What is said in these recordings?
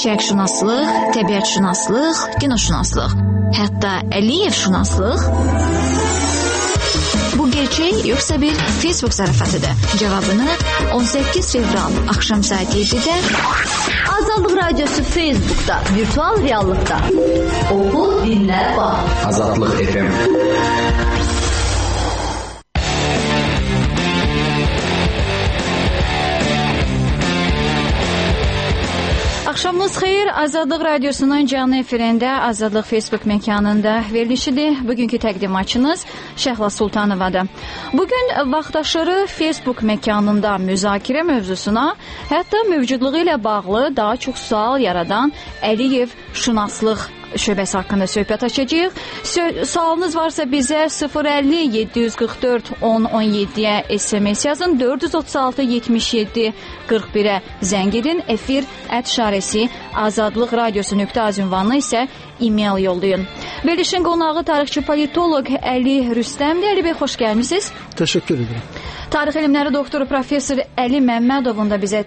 şərqşünaslıq, təbiətşünaslıq, dinoşünaslıq, hətta Əliyevşünaslıq. Bu gerçək yoxsa bir Facebook zarafatıdır? Cevabını 18 fevral akşam saat 7'de Azadlıq Radyosu Facebook'ta, virtual reallıqda. Oku, dinlə, bax. Azadlıq FM. Axşamınız xeyir. Azadlıq Radyosunun canlı efirində Azadlıq Facebook məkanında verilişidir. Bugünkü təqdimatçınız Şəhla Sultanovadır. Bugün vaxtaşırı Facebook məkanında müzakirə mövzusuna, hətta mövcudluğu ilə bağlı daha çox sual yaradan Əliyev şünaslıq şöbəsi haqqında söhbət açacağıq. Sualınız varsa bizə 050-744-1017-yə SMS yazın, 436-77-41-ə zəng edin, efir@şaresi azadlıqradiosu.az ünvanına isə e-mail yollayın. Verilişin qonağı tarixçi politoloq Əli Rüstəmdir. Əli bəy, xoş gəlmisiniz. Təşəkkür edirəm. Tarix elmləri doktoru professor Əli Məmmədov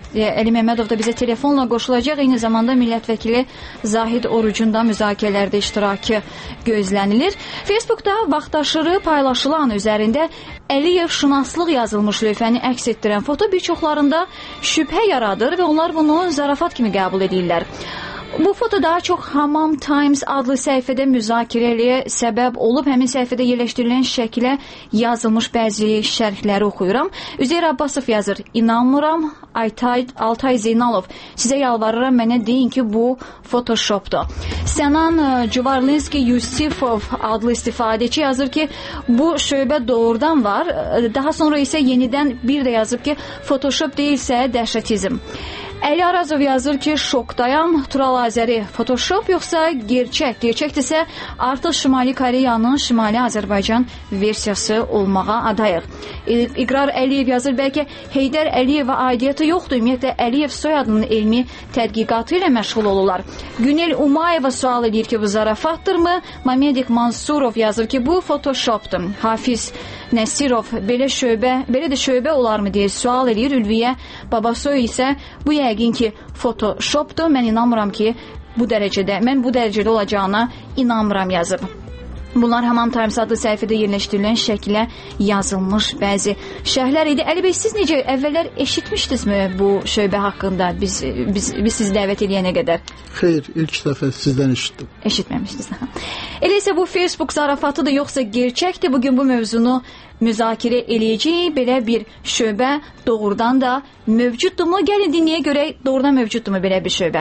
da bizə telefonla qoşulacaq. Eyni zamanda millət vəkili Zahid Orucun da müzakirələrdə iştirakı gözlənilir. Facebookda vaxtaşırı paylaşılan üzərində Əliyev şünaslıq yazılmış lövhəni əks etdirən foto bir çoxlarında şübhə yaradır və onlar bunu zarafat kimi qəbul edirlər. Bu foto daha çox Hamam Times adlı səhifədə müzakirəliyə səbəb olub. Həmin səhifədə yerləşdirilən şəkilə yazılmış bəzi şərhləri oxuyuram. Üzeyir Abbasov yazır: İnanmıram. Altay Zeynalov: sizə yalvarıram, mənə deyin ki, bu Photoshopdur. Sənan Cuvarlinski Yusifov adlı istifadəçi yazır ki, bu şöbə doğrudan var. Daha sonra isə yenidən bir də yazıb ki, Photoshop deyilsə dəhşətizm. Əli Arazov yazır ki, şokdayam. Tural Azəri: Photoshop yoxsa gerçək? Gerçəkdirsə artıq Şimali Koreyanın Şimali Azərbaycan versiyası olmağa adayıq. İqrar Əliyev yazır: bəlkə Heydər Əliyevə aidiyyəti yoxdur. Ümumiyyətlə Əliyev soyadının elmi tədqiqatı ilə məşğul olurlar. Günel Umayeva sual edir ki, bu zarafatdırmı? Mamedik Mansurov yazır ki, bu Photoshopdur. Hafiz Nəsirov: belə də şöbə olarmı deyə sual edir. Ülviyə Babasoy isə bu yəqin ki Photoshopdur. Mən inanmıram ki bu dərəcədə olacağına inanmıram yazıb. Bunlar Hamam Times adlı səhifədə yerləşdirilən şəkilə yazılmış bəzi şərhlər idi. Əli bəy, siz necə əvvəllər eşitmişdinizmi bu şöbə haqqında biz sizi dəvət edənə qədər? Xeyr, ilk dəfə sizdən eşitdim. Eşitməmişdiniz. Elə isə bu Facebook zarafatıdır yoxsa gerçəkdir? Bugün bu mövzunu müzakirə eləyəcəyik. Belə bir şöbə doğrudan da mövcuddurmu? Gəlin dinləyə görək, doğrudan mövcuddurmu belə bir şöbə?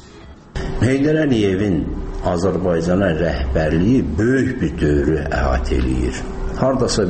Heydər Əliyevin Azərbaycana rəhbərliyi böyük bir dövrü əhatə eləyir. Hardasa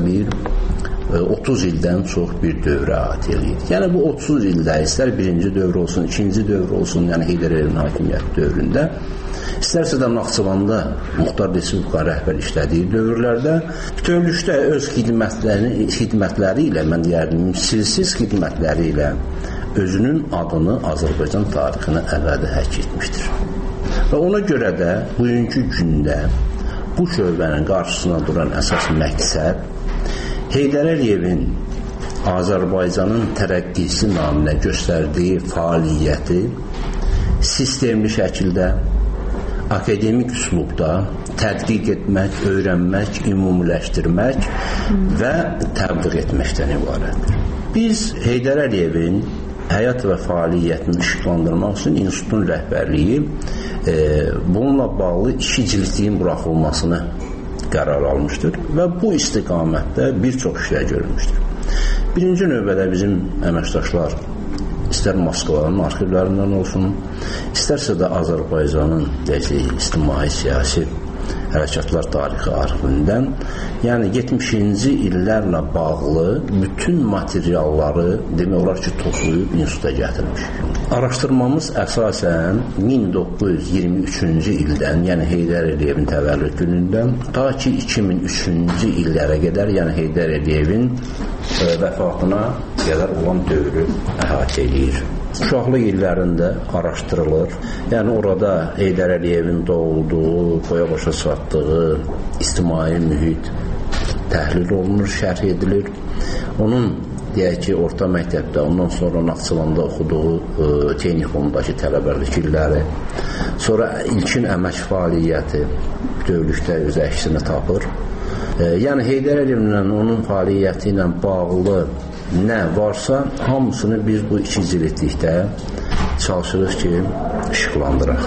30 ildən çox bir dövrə əhatə eləyir. Yəni bu 30 ildə istər birinci dövr olsun, ikinci dövr olsun, yəni Heydər Əliyevin hakimiyyəti dövründə, istərsə də Naxçıvanda Muxtar Respublika rəhbər işlədiyi dövrlərdə bütövlükdə öz xidmətləri ilə, mən deyərdim, misilsiz xidmətləri ilə özünün adını Azərbaycan tarixinə əbədi həkk etmişdir. Və ona görə də bugünkü gündə bu şöbənin qarşısına duran əsas məqsəd Heydər Əliyevin Azərbaycanın tərəqqisi naminə göstərdiyi fəaliyyəti sistemli şəkildə, akademik üslubda tədqiq etmək, öyrənmək, ümumiləşdirmək və təbliğ etməkdən ibarətdir. Biz Heydər Əliyevin həyat və fəaliyyətini işıqlandırmaq üçün institutun rəhbərliyi bununla bağlı 2 cildliyin buraxılmasını qərar almışdır və bu istiqamətdə bir çox işlər görülmüşdür. Birinci növbədə bizim əməkdaşlar istər Moskvanın arxivlərindən olsun, istərsə də Azərbaycanın ictimai siyasi hərəkatlar tarixi arxivindən, yəni 70-ci illərlə bağlı bütün materialları demək olar ki, toplayıb instituta gətirmiş. Araşdırmamız əsasən 1923-cü ildən, yəni Heydər Əliyevin təvəllüd günündən ta ki 2003-cü illərə qədər, yəni Heydər Əliyevin vəfatına qədər olan dövrü əhatə edir. Uşaqlıq illərində araşdırılır. Yəni orada Heydər Əliyevin doğulduğu, boya-başa çatdığı ictimai mühit təhlil olunur, şərh edilir. Onun deyək ki, orta məktəbdə, ondan sonra Naxçıvanda oxuduğu texnikumdakı tələbəlik illəri, sonra ilkin əmək fəaliyyəti bütövlükdə öz əksini tapır. Yəni Heydər Əliyevlə onun fəaliyyəti ilə bağlı nə varsa, hamısını biz bu 2 cildlikdə çalışırıq ki, işıqlandıraq.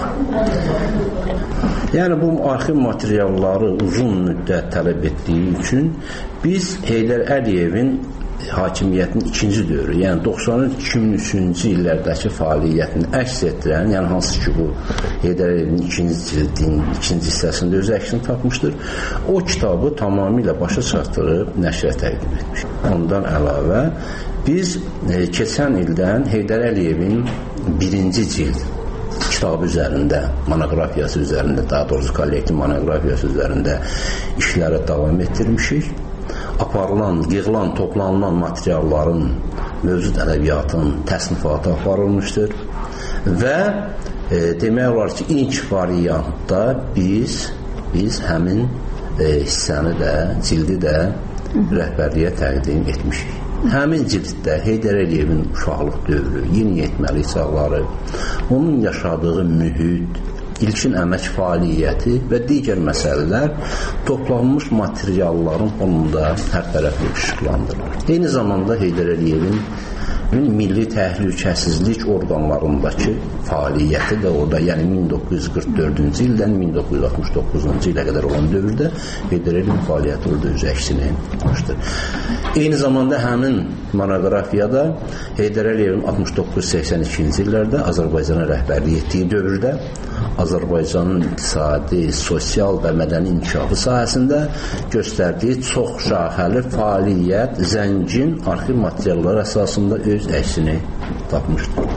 Yəni bu arxiv materialları uzun müddət tələb etdiyi üçün biz Heydər Əliyevin hakimiyyətinin 2-ci dövrü, yəni 93-2003-cü illərdəki fəaliyyətini əks etdirən, yəni hansı ki bu Heydər Əliyevin 2-ci cildin 2-ci hissəsində öz əksini tapmışdır, o kitabı tamamilə başa çatdırıb nəşrə təqdim etmiş. Ondan əlavə biz keçən ildən Heydər Əliyevin 1-ci cild kitabı üzərində, monoqrafiyası üzərində, daha doğrusu kollektiv monoqrafiyası üzərində işlərə davam etdirmişik. Aparılan, yığılan, toplanılan materialların, mövcud ədəbiyyatın təsnifatı aparılmışdır və demək olar ki, ilk variantda biz həmin hissəni də, cildi də rəhbərliyə təqdim etmişik. Həmin cilddə Heydər Əliyevin uşaqlıq dövrü, yeniyetməlik çağları, onun yaşadığı mühit, ilkin əmək fəaliyyəti və digər məsələlər toplanmış materialların fonunda hər tərəfli işıqlandırılır. Eyni zamanda Heydər Əliyevin milli təhlükəsizlik orqanlarındakı fəaliyyəti də orada, yəni 1944-cü ildən 1969-cu ilə qədər olan dövrdə Heydər Əliyevin fəaliyyəti orada öz əksini tapmışdır. Eyni zamanda həmin monoqrafiyada Heydər Əliyevin 69-82-ci illərdə Azərbaycana rəhbərlik etdiyi dövrdə Azərbaycanın iqtisadi, sosial və mədəni inkişafı sahəsində göstərdiyi çox şaxəli fəaliyyət, zəngin arxiv materialları əsasında öz əksini tapmışdır.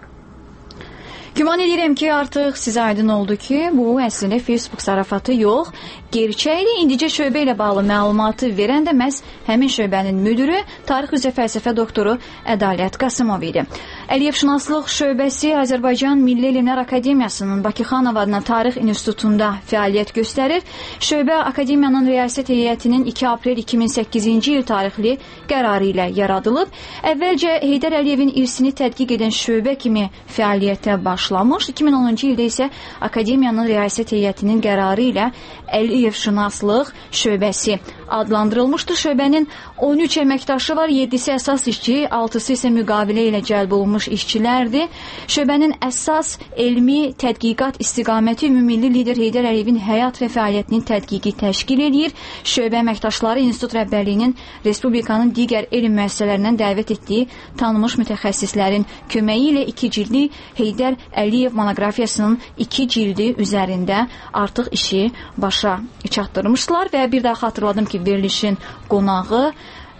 Güman edirəm ki, artıq sizə aydın oldu ki, bu əslində Facebook zarafatı yox, gerçəkdir. İndicə şöbə ilə bağlı məlumatı verən də məhz həmin şöbənin müdürü, tarix üzrə fəlsəfə doktoru Ədalət Qasımov idi. Əliyevşünaslıq şöbəsi Azərbaycan Milli Elmlər Akademiyasının Bakıxanov adına Tarix İnstitutunda fəaliyyət göstərir. Şöbə Akademiyanın Riyasət Heyətinin 2 aprel 2008-ci il tarixli qərarı ilə yaradılıb. Əvvəlcə Heydər Əliyevin irsini tədqiq edən şöbə kimi fəaliyyətə başlamış. 2010-cu ildə isə Akademiyanın Riyasət Heyətinin qərarı ilə Əliyevşünaslıq şöbəsi adlandırılmışdır. Şöbənin 13 əməkdaşı var, 7-si əsas işçi, 6-sı isə müqavilə ilə cəlb olunmuş işçilərdir. Şöbənin əsas elmi tədqiqat istiqaməti ümumilli lider Heydər Əliyevin həyat və fəaliyyətinin tədqiqi təşkil edir. Şöbə əməkdaşları institut rəhbərliyinin Respublikanın digər elm müəssisələrindən dəvət etdiyi tanınmış mütəxəssislərin köməyi ilə 2 cildli Heydər Əliyev monoqrafiyasının 2 cildi üzərində artıq işi başa çatdırmışlar və bir daha xatırladım ki, verilişin qonağı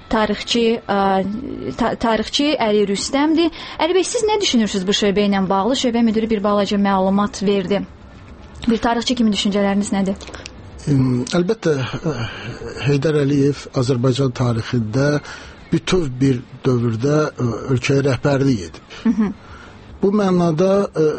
tarixçi Əli Rüstəmdir. Əli bəy, siz nə düşünürsünüz bu şöbə ilə bağlı? Şöbə müdürü bir balaca məlumat verdi. Bir tarixçi kimi düşüncələriniz nədir? Əlbəttə, Heydər Əliyev Azərbaycan tarixində bütöv bir dövrdə ölkəyə rəhbərlik edib. Bu mənada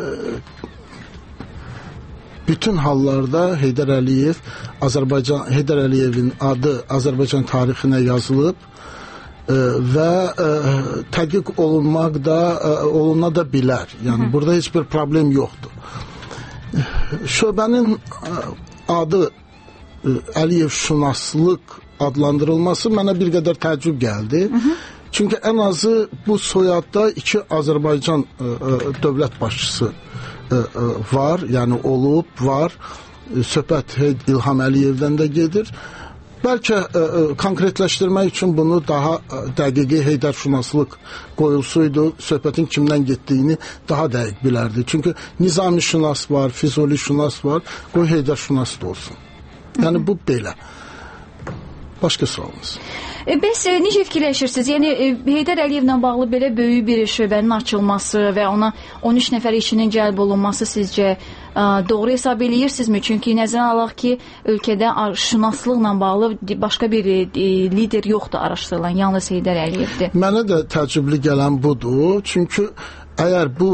bütün hallarda Heydər Əliyevin adı Azərbaycan tarixinə yazılıb və tədqiq oluna da bilər. Yəni burada heç bir problem yoxdur. Şöbənin adı Əliyevşünaslıq adlandırılması mənə bir qədər təəccüb gəldi. Çünki ən azı bu soyadda 2 Azərbaycan dövlət başçısı var, yəni olub, var. Söhbət İlham Əliyevdən də gedir. Bəlkə konkretləşdirmək üçün bunu daha dəqiqi Heydərşünaslıq qoyulsaydı, söhbətin kimdən getdiyini daha dəqiq bilərdi. Çünki Nizami-şünas var, Füzuli-şünas var, qoy Heydərşünas da olsun. Yəni bu belə. Başqa sualınız. Bəs necə fikirləşirsiniz? Yəni Heydər Əliyevlə bağlı belə böyük bir şöbənin açılması və ona 13 nəfər işinin cəlb olunması sizcə doğru hesab eləyirsinizmi? Çünki nəzərə alaq ki, ölkədə şünaslıqla bağlı başqa bir lider yoxdur araşdırılan, yalnız Heydər Əliyevdir. Mənə də təəccüblü gələn budur. Çünki əgər bu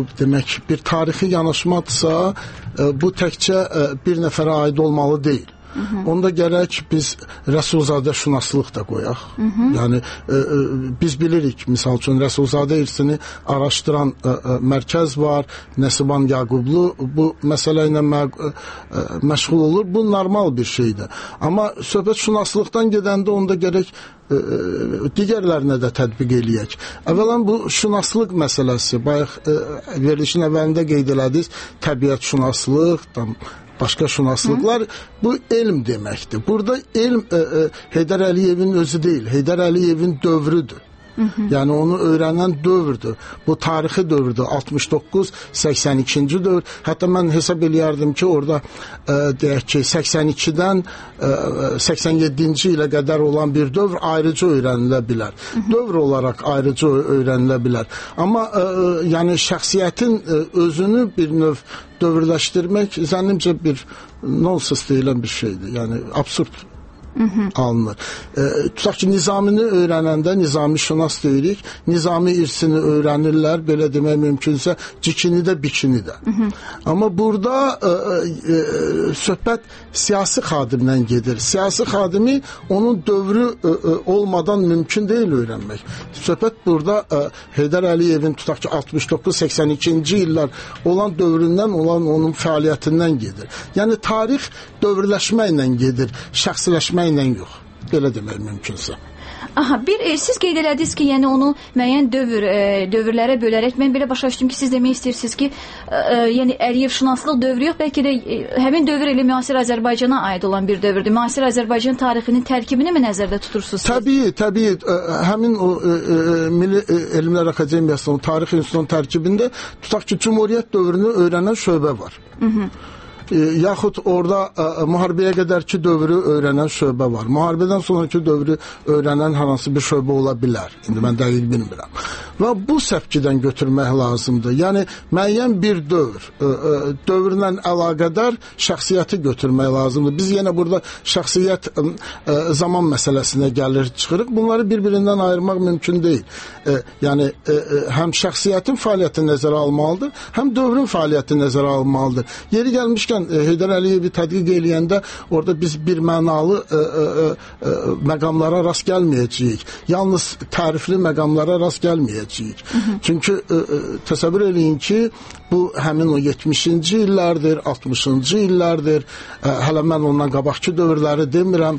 demək bir tarixi yanaşmadırsa, bu təkcə bir nəfərə aid olmalı deyil. onda gərək biz Rəsulzadə şünaslıq da qoyaq. Yəni biz bilirik, misal üçün Rəsulzadə irsini araşdıran mərkəz var, Nəsiban Yaqublu bu məsələ ilə məşğul olur. Bu normal bir şeydir. Amma söhbət şünaslıqdan gedəndə onda gərək digərlərinə də tətbiq eləyək. Əvvələn bu şünaslıq məsələsi, bayaq verilişin əvvəlində qeyd elədiniz, təbiət şünaslıq, başqa şünaslıqlar, bu elm deməkdir. Burada elm Heydər Əliyevin özü deyil, Heydər Əliyevin dövrüdür. Yəni onu öyrənən dövrdür. Bu tarixi dövrdür. 69-82-ci dövr. Hətta mən hesab eləyərdim ki, orada deyək ki, 82-dən 87-ci ilə qədər olan bir dövr ayrıca öyrənilə bilər. Dövr olaraq ayrıca öyrənilə bilər. Amma yəni şəxsiyyətin özünü bir növ dövrləşdirmək zənnimcə bir nonsens deyilən bir şeydir. Yəni absurd alınır. Tutaq ki, Nizamini öyrənəndə Nizami şünas deyirik, Nizami irsini öyrənirlər, belə demək mümkünsə, cikini də, bikini də. Amma burada söhbət siyasi xadimdən gedir. Siyasi xadimi onun dövrü olmadan mümkün deyil öyrənmək. Söhbət burada Heydər Əliyevin tutaq ki, 69-82-ci illər olan dövründən, olan onun fəaliyyətindən gedir. Yəni tarix dövrləşməklə gedir, şəxsiləşməklə yox. Belə demək mümkünsə. Aha, siz qeyd elədiniz ki, yəni onu müəyyən dövrlərə bölərək, mən belə başa düşdüm ki, siz demək istəyirsiniz ki, yəni Əliyev şünaslıq dövrü yox, bəlkə də həmin dövr elə müasir Azərbaycana aid olan bir dövrdür. Müasir Azərbaycan tarixinin tərkibini mi nəzərdə tutursunuz? Təbii. Həmin o Milli Elmlər Akademiyasının Tarix İnstitutunun tərkibində tutaq ki, Cumhuriyyət dövrünü öyrənən şöbə var. Yaxud orada müharibəyə qədərki dövrü öyrənən şöbə var. Müharibədən sonraki dövrü öyrənən hər hansı bir şöbə ola bilər. İndi mən dəqiq bilmirəm. Və bu səpkidən götürmək lazımdır. Yəni müəyyən bir dövrlə əlaqədar şəxsiyyəti götürmək lazımdır. Biz yenə burada şəxsiyyət zaman məsələsinə gəlir, çıxırıq. Bunları bir-birindən ayırmaq mümkün deyil. Yəni həm şəxsiyyətin fəaliyyətini nəzərə almalıdır, həm dövrün fəaliyyətini nəzərə almalıdır. Yeri gəlmişkən Heydər Əliyevi tədqiq eləyəndə orada biz bir mənalı məqamlara rast gəlməyəcəyik. Yalnız tərifli məqamlara rast gəlməyəcəyik. Çünki təsəvvür eləyin ki, bu həmin o 70-ci illərdir, 60-cı illərdir. Hələ mən ondan qabaqki dövrləri demirəm.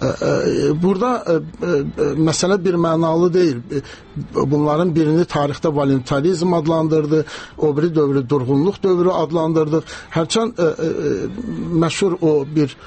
Burada məsələ bir mənalı deyil. Bunların birini tarixdə voluntarizm adlandırdı, o biri dövrü durğunluq dövrü adlandırdıq. Hərçənd məşhur o bir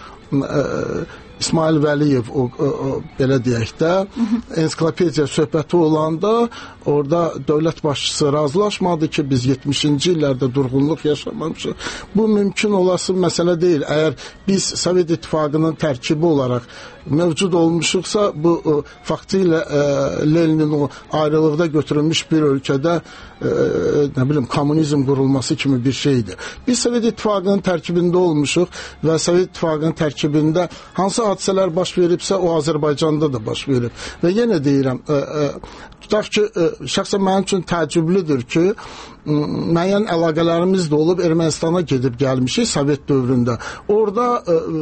İsmail Vəliyev o belə deyək də ensiklopediya söhbəti olanda orada dövlət başçısı razılaşmadı ki, biz 70-ci illərdə durğunluq yaşamamışıq. Bu mümkün olası məsələ deyil. Əgər biz Sovet İttifaqının tərkibi olaraq mövcud olmuşuqsa, bu faktıyla Leninin o ayrılıqda götürülmüş bir ölkədə nə bilim, kommunizm qurulması kimi bir şeydir. Biz Sovet İttifaqının tərkibində olmuşuq və Sovet İttifaqının tərkibində hansı hadisələr baş veribsə, o Azərbaycanda da baş verib. Və yenə deyirəm, tutaq ki, şəxsən mənim üçün təəccüblüdür ki, müəyyən əlaqələrimiz də olub, Ermənistana gedib gəlmişik Sovet dövründə. Orada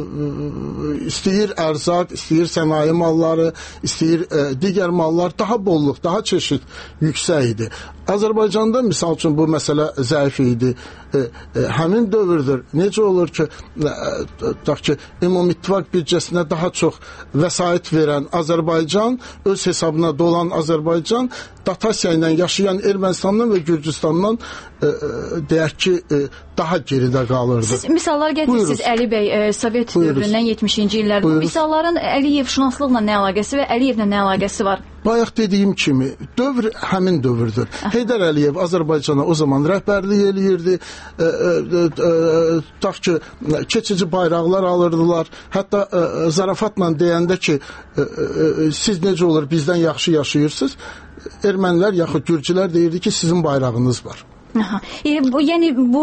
istəyir ərzaq, istəyir sənaye malları, istəyir digər mallar, daha bolluq, daha çeşid yüksək idi. Azərbaycanda misal üçün bu məsələ zəif idi. Həmin dövrdür. Necə olur ki, tutaq ki, Ümumİttifaq büdcəsinə daha çox vəsait verən Azərbaycan, öz hesabına dolan Azərbaycan, datasiya ilə yaşayan Ermənistandan və Gürcüstandan deyək ki, daha geridə qalırdı. Siz misallar gətirirsiniz, Əli bəy, Sovet dövründən 70-ci illərdə. Bu misalların Əliyev şünaslığla nə əlaqəsi və Əliyevlə nə əlaqəsi var? Bayaq dediyim kimi, dövr həmin dövrdür. Heydər Əliyev Azərbaycana o zaman rəhbərlik eləyirdi. Tutaq ki, keçici bayraqlar alırdılar. Hətta zarafatla deyəndə ki, siz necə olur, bizdən yaxşı yaşayırsınız, ermənilər yaxud gürcülər deyirdi ki, sizin bayrağınız var. Yəni bu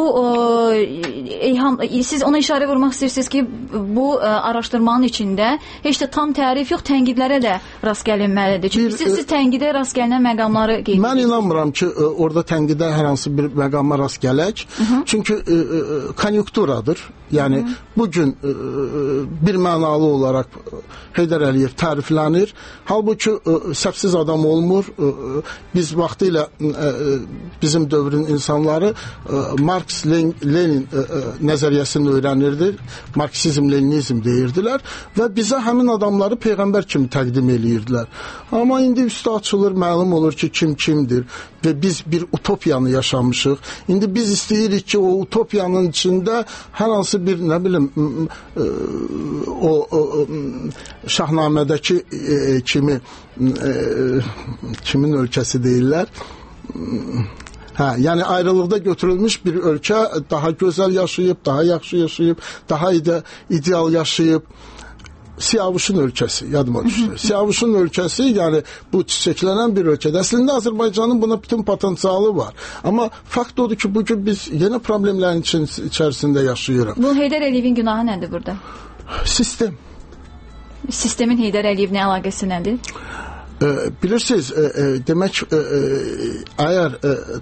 siz ona işarə vurmaq istəyirsiniz ki, bu araşdırmanın içində heç də tam tərif yox, tənqidlərə də rast gəlinməlidir. Çünki siz tənqidə rast gələn məqamları qeyd edirsiniz. Mən inanmıram ki, orada tənqidə hər hansı bir məqama rast gələk. Çünki konjunkturadır. Yəni bugün bir mənalı olaraq Heydər Əliyev təriflənir. Halbuki səhvsiz adam olmur. Biz vaxtilə bizim dövrün insanları Marks-Lenin nəzəriyyəsini öyrənirdi. Marksizm-Leninizm deyirdilər və bizə həmin adamları peyğəmbər kimi təqdim eləyirdilər. Amma indi üstə açılır, məlum olur ki, kim kimdir və biz bir utopiyanı yaşamışıq. İndi biz istəyirik ki, o utopiyanın içində hər hansı bir, nə bilim, o Şahnamədəki kimi kimin ölkəsi deyirlər? Yəni ayrılıqda götürülmüş bir ölkə daha gözəl yaşayıb, daha yaxşı yaşayıb, daha ideal yaşayıb. Siyavuşun ölkəsi, yadıma düşdü. Siyavuşun ölkəsi, yəni bu çiçəklənən bir ölkədə. Əslində Azərbaycanın buna bütün potensialı var. Amma fakt odur ki, bugün biz yeni problemlərin içərisində yaşayırıq. Bu Heydər Əliyevin günahı nədir burada? Sistem. Sistemin Heydər Əliyevlə əlaqəsi nədir? Bilirsiniz, demək, əgər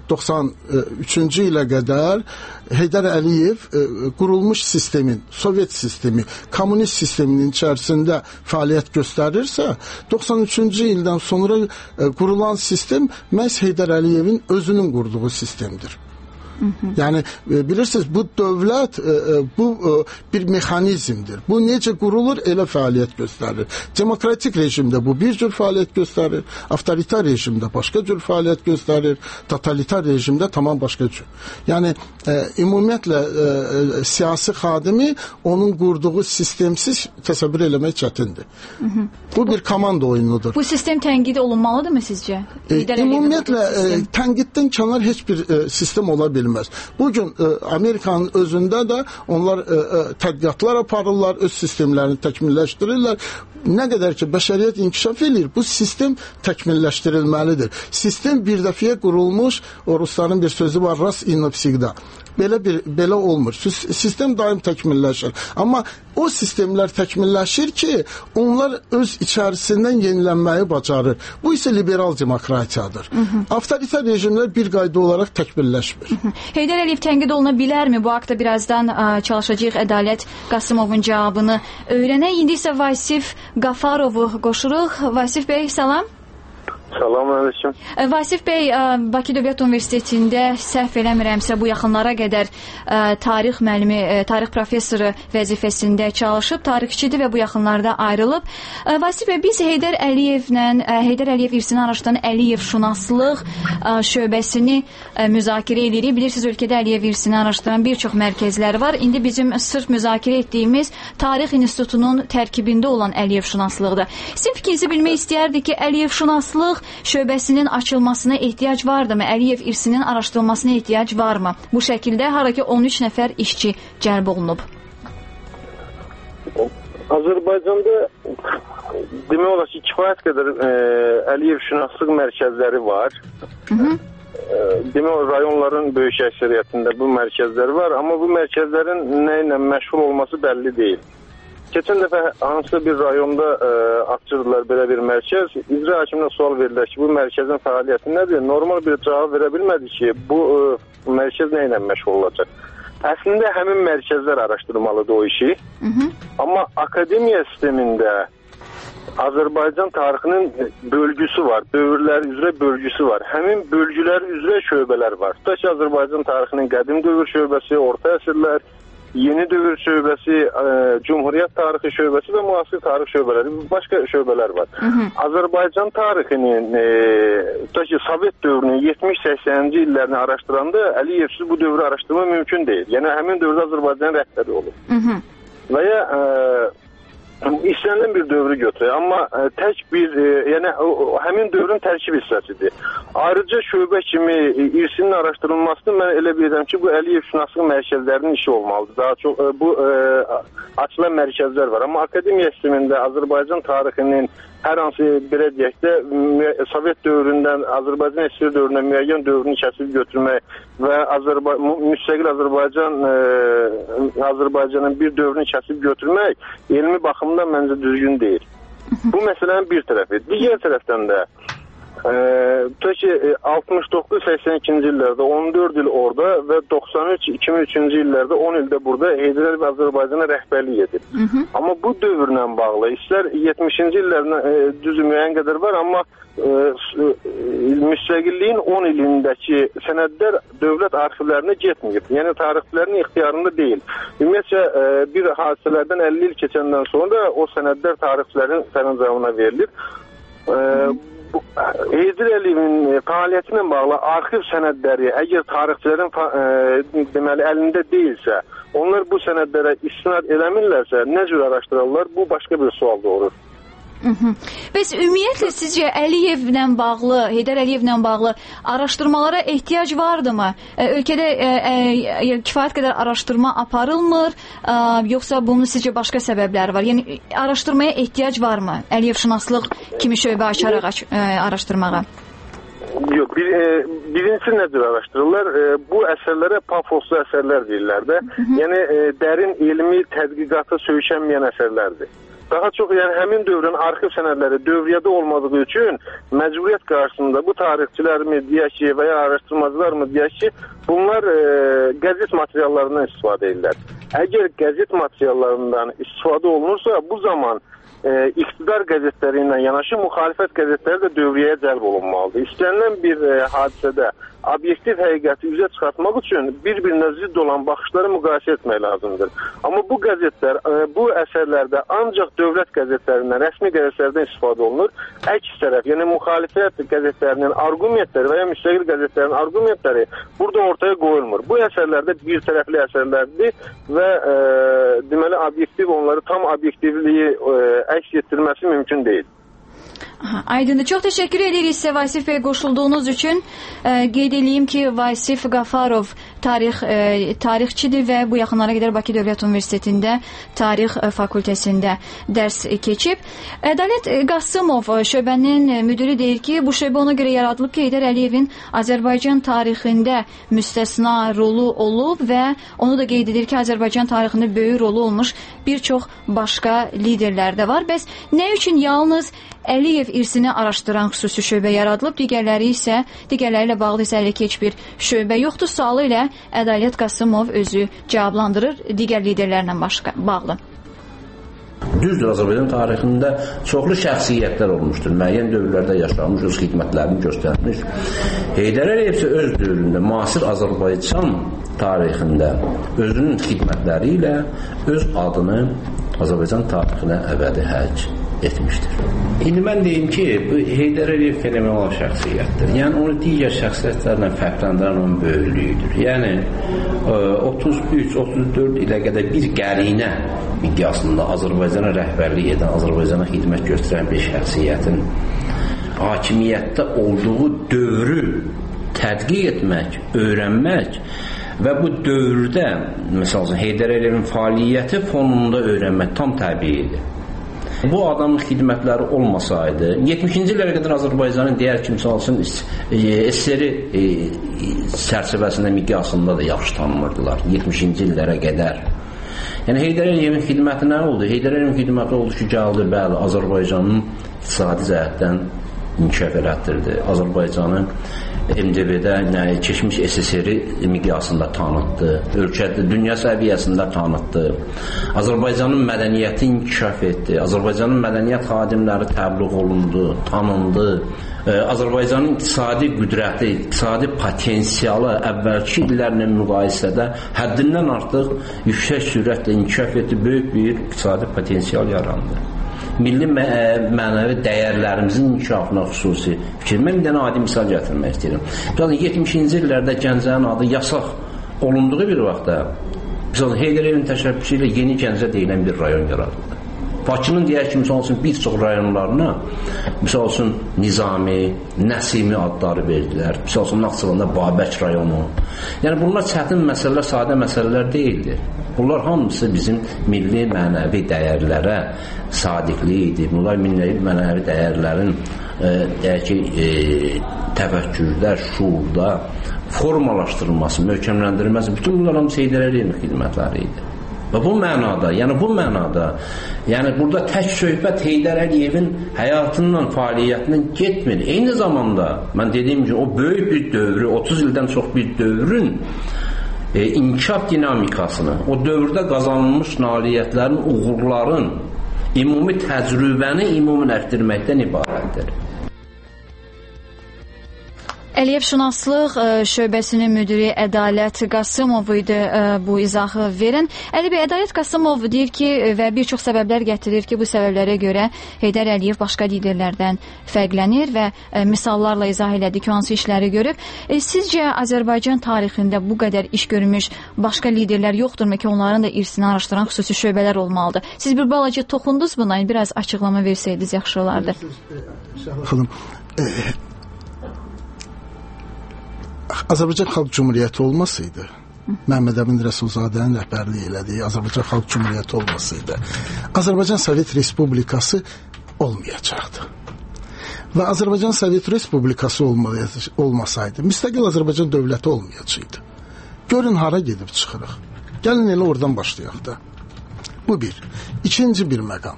93-cü ilə qədər Heydər Əliyev qurulmuş sistemin, Sovet sistemi, kommunist sisteminin içərisində fəaliyyət göstərirsə, 93-cü ildən sonra qurulan sistem məhz Heydər Əliyevin özünün qurduğu sistemdir. Yəni bilirsiniz, bu dövlət bu bir mexanizmdir. Bu necə qurulur, elə fəaliyyət göstərir. Demokratik rejimdə bu bir cür fəaliyyət göstərir, avtoritar rejimdə başqa cür fəaliyyət göstərir, totalitar rejimdə tamam başqa cür. Yəni ümumiyyətlə siyasi xadimi onun qurduğu sistemsiz təsəvvür eləmək çətindir. Bu bir komanda oyunudur. Bu sistem tənqid olunmalıdırmı sizcə? Ümumiyyətlə tənqiddən kənar heç bir sistem ola bilməz. Bugün Amerikanın özündə də onlar tədqiqatlar aparırlar, öz sistemlərini təkmilləşdirirlər. Nə qədər ki, bəşəriyyət inkişaf edir, bu sistem təkmilləşdirilməlidir. Sistem bir dəfəyə qurulmuş, o rusların bir sözü var, ras in навсегда. Belə olmur. Sistem daim təkmilləşir. Amma o sistemlər təkmilləşir ki, onlar öz içərisindən yenilənməyi bacarır. Bu isə liberal demokratiyadır. Avtoritar rejimlər bir qayda olaraq təkmilləşmir. Heydər Əliyev tənqid oluna bilərmi? Bu haqda birazdan çalışacağıq Ədalət Qasımovun cavabını öyrənək. İndi isə Vasif Qafarovu qoşuruq. Vasif bəy, salam. Salamünaleyküm. Vasif bəy, Bakı Dövlət Universitetində səhv eləmirəmsə bu yaxınlara qədər tarix müəllimi, tarix professoru vəzifəsində çalışıb, tarixçidir və bu yaxınlarda ayrılıb. Vasif bəy, biz Heydər Əliyev irsini araşdıran Əliyev şünaslıq şöbəsini müzakirə edirik. Bilirsiniz, ölkədə Əliyev irsini araşdıran bir çox mərkəzlər var. İndi bizim sırf müzakirə etdiyimiz Tarix İnstitutunun tərkibində olan Əliyev şünaslığıdır. Sizin fikrinizi bilmək istəyərdik ki, Əliyev şünaslıq şöbəsinin açılmasına ehtiyac vardımı? Əliyev irsinin araşdırılmasına ehtiyac varmı? Bu şəkildə hara ki 13 nəfər işçi cəlb olunub. Azərbaycanda demək olar ki, kifayət qədər Əliyev şünaslıq mərkəzləri var. Demək olar rayonların böyük əksəriyyətində bu mərkəzlər var, amma bu mərkəzlərin nə ilə məşğul olması bəlli deyil. Keçən dəfə hansısa bir rayonda açırdılar belə bir mərkəz. İcra hakiminə sual verirlər ki, bu mərkəzin fəaliyyəti nədir? Normal bir cavab verə bilmədi ki, bu mərkəz nə ilə məşğul olacaq? Əslində həmin mərkəzlər araşdırmalıdır o işi. Amma akademiya sistemində Azərbaycan tarixinin bölgüsü var, dövrlər üzrə bölgüsü var. Həmin bölgülər üzrə şöbələr var. Tutaq ki, Azərbaycan tarixinin qədim dövr şöbəsi, orta əsrlər, yeni dövr şöbəsi, Cumhuriyyət tarixi şöbəsi və müasir tarix şöbələri, başqa şöbələr var. Azərbaycan tarixinin Sovet dövrünün 70-80-ci illərini araşdıranda Əliyevsiz bu dövrü araşdırma mümkün deyil. Yəni həmin dövrdə Azərbaycan rəhbəri olur. Və ya istənilən bir dövrü götürür, amma tək bir, yəni həmin dövrün tərkib hissəsidir. Ayrıca şöbə kimi irsinin araşdırılmasını mən elə bilirəm ki, bu Əliyev şünaslıq mərkəzlərinin işi olmalıdır. Daha çox bu açılan mərkəzlər var. Amma akademiya sistemində Azərbaycan tarixinin hər hansı belə deyək də Sovet dövründən Azərbaycan SSR dövrünə müəyyən dövrünü kəsib götürmək və müstəqil Azərbaycanın bir dövrünü kəsib götürmək elmi baxımdan məncə düzgün deyil. Bu məsələnin bir tərəfi. Digər tərəfdən də 69-82-ci illərdə 14 il orada və 93-2003-cü illərdə 10 ildə burada Heydər Əliyev Azərbaycana rəhbərlik edib. Amma bu dövrlə bağlı istər 70-ci illərin düzü müəyyən qədər var, amma müstəqilliyin 10 ilindəki sənədlər dövlət arxivlərinə getməyib. Yəni tarixçilərin ixtiyarında deyil. Ümumiyyətcə bir hadisələrdən 50 il keçəndən sonra o sənədlər tarixçilərin sərəncamına verilir. Heydər Əliyevin fəaliyyəti ilə bağlı arxiv sənədləri əgər tarixçilərin deməli əlində deyilsə, onlar bu sənədlərə istinad eləmirlərsə, nə cür araşdırırlar? Bu başqa bir sual doğurur. Bəs ümumiyyətlə sizcə Əliyevlə bağlı, Heydər Əliyevlə bağlı araşdırmalara ehtiyac vardımı? Ölkədə kifayət qədər araşdırma aparılmır, yoxsa bunun sizcə başqa səbəbləri var? Yəni araşdırmaya ehtiyac varmı? Əliyev şünaslıq kimi şöbə açaraq araşdırmağa? Yox, birincisi nədir araşdırırlar? Bu əsərlərə pafoslu əsərlər deyirlər də. Yəni dərin elmi tədqiqata söykənməyən əsərlərdir. Daha çox yəni həmin dövrün arxiv sənədləri dövriyyədə olmadığı üçün məcburiyyət qarşısında bu tarixçilərmi deyək ki və ya araşdırmacılarmı deyək ki, bunlar qəzet materiallarından istifadə edirlər. Əgər qəzet materiallarından istifadə olunursa, bu zaman iqtidar qəzetləri ilə yanaşı müxalifət qəzetləri də dövriyyəyə cəlb olunmalıdır. İstənilən bir hadisədə obyektiv həqiqəti üzə çıxartmaq üçün bir-birinə zidd olan baxışları müqayisə etmək lazımdır. Amma bu qəzetlər, bu əsərlərdə ancaq dövlət qəzetlərindən, rəsmi qəzetlərdən istifadə olunur. Əks tərəf, yəni müxalifət qəzetlərinin argumentləri və ya müstəqil qəzetlərin argumentləri burada ortaya qoyulmur. Bu əsərlərdə bir tərəfli əsərlərdir və deməli obyektiv onları tam obyektivliyi əks etdirməsi mümkün deyil. Aydındır. Çox təşəkkür edirik sizə Vasif bəy qoşulduğunuz üçün. Qeyd edeyim ki, Vasif Qafarov tarixçidir və bu yaxınlara qədər Bakı Dövlət Universitetində tarix fakültəsində dərs keçib. Ədalət Qasımov şöbənin müdiri deyir ki, bu şöbə ona görə yaradılıb ki, Heydər Əliyevin Azərbaycan tarixində müstəsna rolu olub və onu da qeyd edir ki, Azərbaycan tarixində böyük rolu olmuş bir çox başqa liderlər də var. Bəs nə üçün yalnız Əliyev irsini araşdıran xüsusi şöbə yaradılıb, digərləri ilə bağlı isə heç bir şöbə yoxdur. Sualı ilə Ədalət Qasımov özü cavablandırır digər liderlərlə bağlı. Düzdür, Azərbaycan tarixində çoxlu şəxsiyyətlər olmuşdur. Müəyyən dövrlərdə yaşamış, öz xidmətlərini göstərmiş. Heydər Əliyev isə öz dövründə, müasir Azərbaycan tarixində özünün xidmətləri ilə öz adını Azərbaycan tarixinə əbədi hərc etmişdir. İndi mən deyim ki, bu Heydər Əliyev fenomenal şəxsiyyətdir. Yəni onu digər şəxsiyyətlərlə fərqləndirən onun böyüklüyüdür. Yəni 33-34 ilə qədər bir qərinə miqyasında Azərbaycana rəhbərlik edən, Azərbaycana xidmət göstərən bir şəxsiyyətin hakimiyyətdə olduğu dövrü tədqiq etmək, öyrənmək və bu dövrdə məsələn Heydər Əliyevin fəaliyyəti fonunda öyrənmək tam təbiidir. Bu adamın xidmətləri olmasaydı, 70-ci illərə qədər Azərbaycanın digər kimsə olsun SSR çərçivəsində miqyasında da yaxşı tanımırdılar 70-ci illərə qədər. Yəni Heydər Əliyevin xidməti nə oldu? Heydər Əliyevin xidməti oldu ki, gəldi, bəli, Azərbaycanın iqtisadi cəhətdən inkişaf elətdirdi. Azərbaycanı MDB-də keçmiş SSR-i miqyasında tanıtdı. Ölkədə dünya səviyyəsində tanıtdı. Azərbaycanın mədəniyyəti inkişaf etdi. Azərbaycanın mədəniyyət xadimləri təbliğ olundu, tanındı. Azərbaycanın iqtisadi qüdrəti, iqtisadi potensialı əvvəlki illərlə müqayisədə həddindən artıq yüksək sürətlə inkişaf etdi. Böyük bir iqtisadi potensial yarandı. Milli mənəvi dəyərlərimizin inkişafına xüsusi fikir. Mən bir dənə adi misal gətirmək istəyirəm. 70-ci illərdə Gəncənin adı yasaq olunduğu bir vaxtda Heydər Əliyevin təşəbbüsü ilə Yeni Gəncə deyilən bir rayon yaradıldı. Bakının deyək ki, misal üçün bir çox rayonlarına misal üçün Nizami, Nəsimi adları verdilər. Misal üçün Naxçıvanda Babək rayonu. Yəni bunlar çətin məsələlər, sadə məsələlər deyildir. Bunlar hamısı bizim milli mənəvi dəyərlərə sadiqlik idi. Bunlar milli mənəvi dəyərlərin deyək ki, təfəkkürdə, şuurda formalaşdırılması, möhkəmləndirilməsi, bütün bunlar hamısı Heydər Əliyevin xidmətləri idi. Və bu mənada, yəni burada tək söhbət Heydər Əliyevin həyatından, fəaliyyətindən getmir. Eyni zamanda, mən dediyim ki, o böyük bir dövrü, 30 ildən çox bir dövrün inkişaf dinamikasını, o dövrdə qazanılmış nailiyyətlərin, uğurların, ümumi təcrübəni ümumiləşdirməkdən ibarətdir. Əliyevşünaslıq şöbəsinin müdiri Ədalət Qasımov idi bu izahı verən. Əli bəy, Ədalət Qasımov deyir ki, və bir çox səbəblər gətirir ki, bu səbəblərə görə Heydər Əliyev başqa liderlərdən fərqlənir və misallarla izah elədi ki, hansı işləri görüb. Sizcə Azərbaycan tarixində bu qədər iş görmüş başqa liderlər yoxdurmu ki, onların da irsini araşdıran xüsusi şöbələr olmalıdır? Siz bir balaca toxundunuz buna, biraz açıqlama versəydiniz yaxşı olardı. Xanım, Azərbaycan Xalq Cumhuriyyəti olmasaydı, Məhəmməd Əmin Rəsulzadənin rəhbərliyi elədiyi Azərbaycan Xalq Cumhuriyyəti olmasaydı, Azərbaycan Sovet Respublikası olmayacaqdı. Və Azərbaycan Sovet Respublikası olmasaydı, müstəqil Azərbaycan dövləti olmayacaqdı. Görün, hara gedib çıxırıq. Gəlin elə oradan başlayaq da. Bu bir. İkinci bir məqam.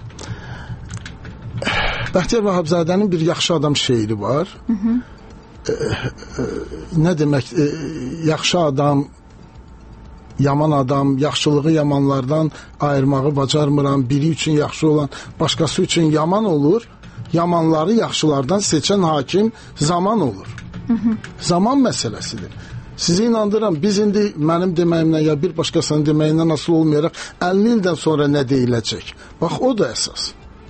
Bəxtiyar Vahabzadənin bir yaxşı adam şeiri var. Nə demək, yaxşı adam, yaman adam, yaxşılığı yamanlardan ayırmağı bacarmıram, biri üçün yaxşı olan başqası üçün yaman olur, yamanları yaxşılardan seçən hakim zaman olur. Zaman məsələsidir. Sizi inandırıram, biz indi mənim deməyimlə ya bir başqasının deməyindən asıl olmayaraq 50 ildən sonra nə deyiləcək? Bax, o da əsas.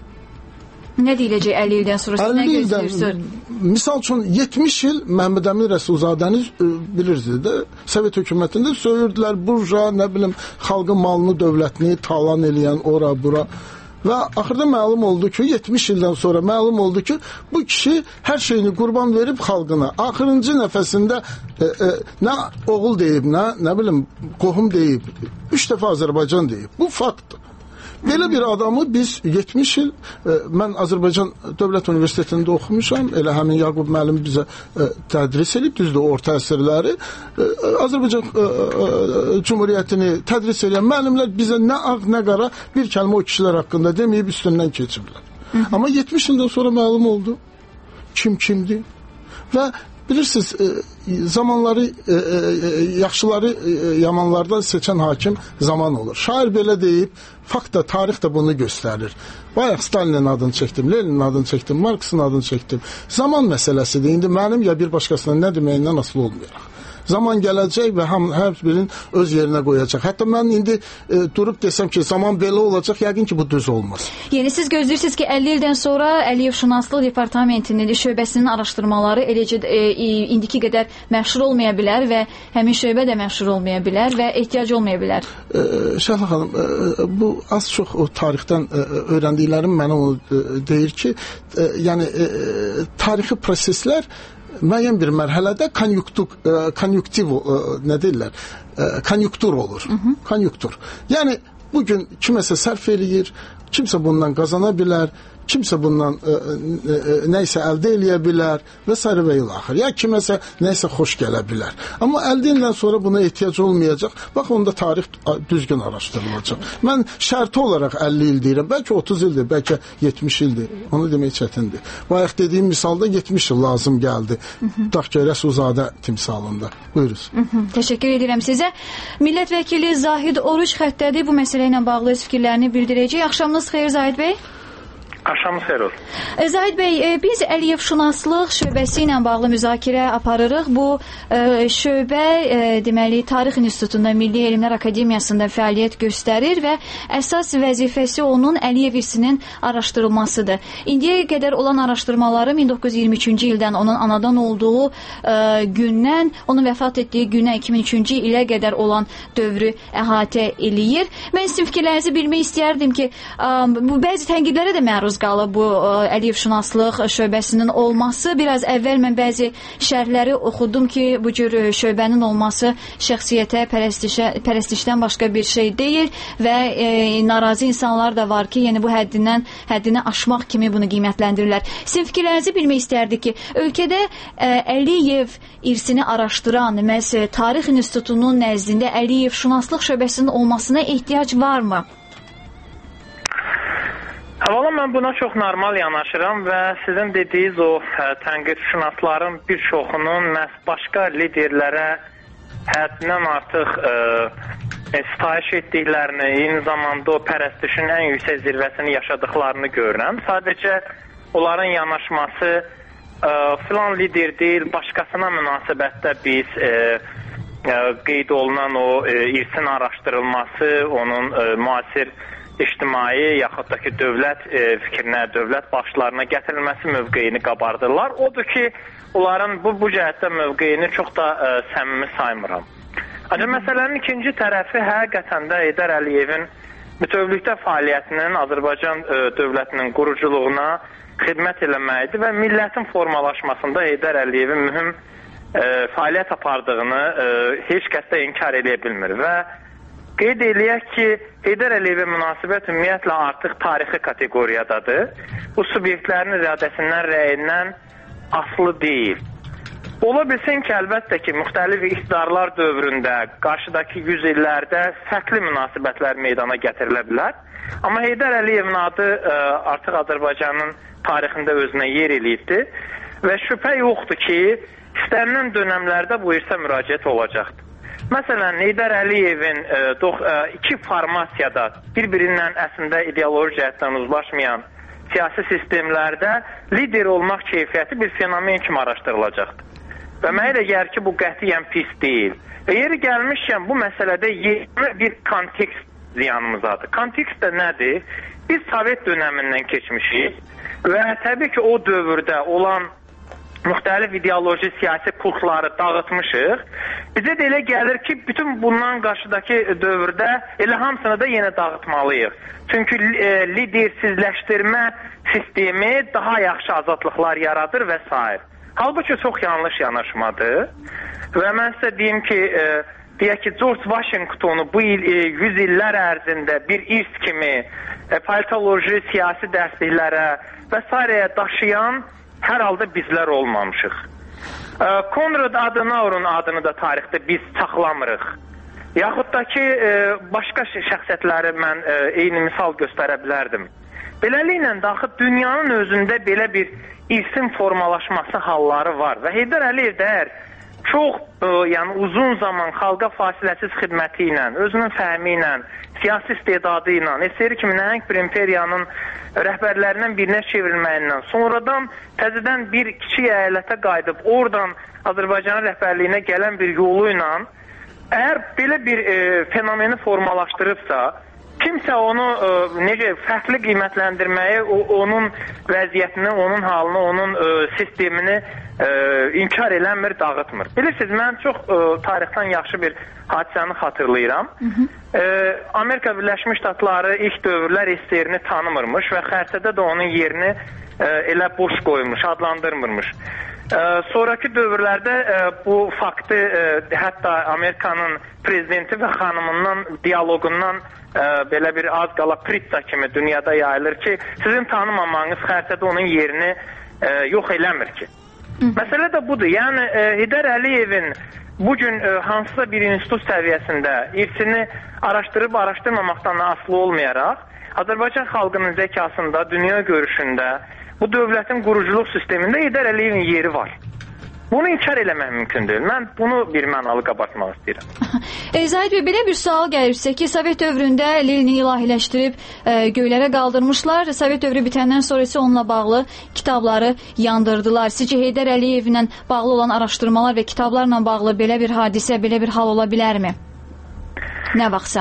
Nə deyiləcək 50 ildən sonra? Siz nə gözləyirsiniz? Misal üçün 70 il Məhəmməd Əmin Rəsulzadəni bilirsiniz də, Sovet hökumətində söyürdülər, burja, nə bilim, xalqın malını, dövlətini talan eləyən ora, bura. Və axırda məlum oldu ki, 70 ildən sonra məlum oldu ki, bu kişi hər şeyini qurban verib xalqına. Axırıncı nəfəsində nə oğul deyib, nə bilim, qohum deyib, 3 dəfə Azərbaycan deyib. Bu faktdır. Belə bir adamı biz 70 il, mən Azərbaycan Dövlət Universitetində oxumuşam, elə həmin Yaqub müəllim bizə tədris edib, düzdür, orta əsrləri. Azərbaycan Cumhuriyyətini tədris edən müəllimlər bizə nə ağ, nə qara bir kəlmə o kişilər haqqında deməyib üstündən keçiblər. Amma 70 ildən sonra məlum oldu kim kimdir və bilirsiniz, zamanları, yaxşıları yamanlardan seçən hakim zaman olur. Şair belə deyib, fakt da, tarix də bunu göstərir. Bayaq Stalinin adını çəkdim, Leninin adını çəkdim, Marksın adını çəkdim. Zaman məsələsidir. İndi mənim ya bir başqasının nə deməyindən asılı olmayaraq. Zaman gələcək və hər birinin öz yerinə qoyacaq. Hətta mən indi durub desəm ki, zaman belə olacaq, yəqin ki, bu düz olmaz. Yəni, siz gözləyirsiniz ki, 50 ildən sonra Əliyevşünaslıq Departamentinin, şöbəsinin araşdırmaları eləcə indiki qədər məşhur olmaya bilər və həmin şöbə də məşhur olmaya bilər və ehtiyac olmaya bilər. Şəhla xanım, bu az çox o tarixdən öyrəndiklərim mənə onu deyir ki, yəni tarixi proseslər müəyyən bir mərhələdə konjunktiv nə deyirlər? Konjunktur olur. Konjunktur. Yəni bugün kiməsə sərf eləyir, kimsə bundan qazana bilər, kimsə bundan nəysə əldə eləyə bilər və s. və ilaxır. Ya kiməsə nəysə xoş gələ bilər. Amma 50 ildən sonra buna ehtiyac olmayacaq. Bax, onda tarix düzgün araşdırılacaq. Mən şərti olaraq 50 il deyirəm. Bəlkə 30 ildir, bəlkə 70 ildir. Onu demək çətindir. Bayaq dediyim misalda 70 il lazım gəldi. Dağçay Rəsulzadə timsalında. Buyuruz. Təşəkkür edirəm sizə. Millət vəkili Zahid Oruc xəttədir. Bu məsələ ilə bağlı öz fikirlərini bildirəcək. Axşamınız xeyir Zahid bəy. Axşamınız xeyir olsun. Zahid bəy, biz Əliyev şünaslıq şöbəsi ilə bağlı müzakirə aparırıq. Bu şöbə deməli Tarix İnstitutunda, Milli Elmlər Akademiyasında fəaliyyət göstərir və əsas vəzifəsi onun Əliyev irsinin araşdırılmasıdır. İndiyə qədər olan araşdırmaları 1923-cü ildən onun anadan olduğu gündən, onun vəfat etdiyi günə 2003-cü ilə qədər olan dövrü əhatə eləyir. Mən sizin fikirlərinizi bilmək istəyərdim ki, bu bəzi tənqidlərə də məruz qalıb bu Əliyev şünaslıq şöbəsinin olması. Biraz əvvəl mən bəzi şərhləri oxudum ki, bu cür şöbənin olması şəxsiyyətə, pərəstişdən başqa bir şey deyil və narazı insanlar da var ki, yəni bu həddini aşmaq kimi bunu qiymətləndirirlər. Sizin fikirlərinizi bilmək istərdik ki, ölkədə Əliyev irsini araşdıran məhz Tarix İnstitutunun nəzdində Əliyev şünaslıq şöbəsinin olmasına ehtiyac varmı? Əvvəla mən buna çox normal yanaşıram və sizin dediyiniz o tənqidşünasların bir çoxunun məhz başqa liderlərə həddindən artıq sitayiş etdiklərini, eyni zamanda o pərəstişin ən yüksək zirvəsini yaşadıklarını görürəm. Sadəcə onların yanaşması filan lider deyil, başqasına münasibətdə biz qeyd olunan o irsin araşdırılması, onun müasir ictimai yaxud da ki dövlət fikrinə, dövlət başlarına gətirilməsi mövqeyini qabardırlar. Odur ki, onların bu cəhətdə mövqeyini çox da səmimi saymıram. Ancaq məsələnin ikinci tərəfi həqiqətən də Heydər Əliyevin bütövlükdə fəaliyyətinin Azərbaycan dövlətinin quruculuğuna xidmət eləməkdir və millətin formalaşmasında Heydər Əliyevin mühüm fəaliyyət apardığını heç kəs də inkar edə bilmir və qeyd eləyək ki, Heydər Əliyevə münasibət ümumiyyətlə artıq tarixi kateqoriyadadır. Bu subyektlərin iradəsindən, rəyindən asılı deyil. Ola bilsin ki, əlbəttə ki, müxtəlif iqtidarlar dövründə, qarşıdakı 100 illərdə fərqli münasibətlər meydana gətirilə bilər. Amma Heydər Əliyevin adı artıq Azərbaycanın tarixində özünə yer eləyibdir və şübhə yoxdur ki, istənilən dönəmlərdə bu irsə müraciət olacaqdır. Məsələn, Heydər Əliyevin iki formasiyada bir-birindən əslində ideoloji cəhətdən uzlaşmayan siyasi sistemlərdə lider olmaq keyfiyyəti bir fenomen kimi araşdırılacaqdır. Və mənə elə gəlir ki, bu qətiyyən pis deyil. Və yeri gəlmişkən bu məsələdə yeni bir kontekst ziyanımızadır. Kontekst də nədir? Biz Sovet dönəmindən keçmişik və təbii ki, o dövrdə olan müxtəlif ideoloji siyasi kultları dağıtmışıq. Bizə də elə gəlir ki, bütün bundan qarşıdakı dövrdə elə hamısını da yenə dağıtmalıyıq. Çünki lidersizləşdirmə sistemi daha yaxşı azadlıqlar yaradır və s. Halbuki çox yanlış yanaşmadır. Və mən sizə deyim ki, deyək ki, George Washingtonu bu 100 illər ərzində bir irs kimi politoloji, siyasi dərsliklərə və s. daşıyan hər halda bizlər olmamışıq. Konrad Adenauer'un adını da tarixdə biz saxlamırıq. Yaxud da ki, başqa şəxsiyyətləri mən eyni misal göstərə bilərdim. Beləliklə, daxil dünyanın özündə belə bir irsin formalaşması halları var və Heydər Əliyev də çox uzun zaman xalqa fasiləsiz xidməti ilə, özünün fəhmi ilə, siyasi istedadı ilə, SSR kimi nəhəng bir imperiyanın rəhbərlərindən birinə çevrilməyindən, sonradan təzədən bir kiçik əyalətə qayıdıb, oradan Azərbaycanın rəhbərliyinə gələn bir yolu ilə, əgər belə bir fenomeni formalaşdırıbsa, kimsə onu necə fərqli qiymətləndirməyi, onun vəziyyətini, onun halını, onun sistemini inkar eləmir, dağıtmır. Bilirsiniz, mən çox tarixdən yaxşı bir hadisəni xatırlayıram. Amerika Birləşmiş Ştatları ilk dövrlər SSR-ni tanımırmış və xəritədə də onun yerini elə boş qoymuş, adlandırmırmış. Sonraki dövrlərdə bu faktı hətta Amerikanın prezidenti və xanımından diyaloqundan belə bir az qala pritsa kimi dünyada yayılır ki, sizin tanımamanız xəritədə onun yerini yox eləmir ki. Məsələ də budur. Yəni, Heydər Əliyevin bugün hansısa bir institut səviyyəsində irsini araşdırıb araşdırmamaqdan asılı olmayaraq, Azərbaycan xalqının zəkasında, dünya görüşündə, bu dövlətin quruculuq sistemində Heydər Əliyevin yeri var. Bunu inkar eləmək mümkün deyil. Mən bunu bir mənalı qabartmaq istəyirəm. Zahid bəy, belə bir sual gəlirsə ki, Sovet dövründə Lenini ilahiləşdirib göylərə qaldırmışlar. Sovet dövrü bitəndən sonra isə onunla bağlı kitabları yandırdılar. Sizcə Heydər Əliyevlə bağlı olan araşdırmalar və kitablarla bağlı belə bir hadisə, belə bir hal ola bilərmi? Nə vaxtsa?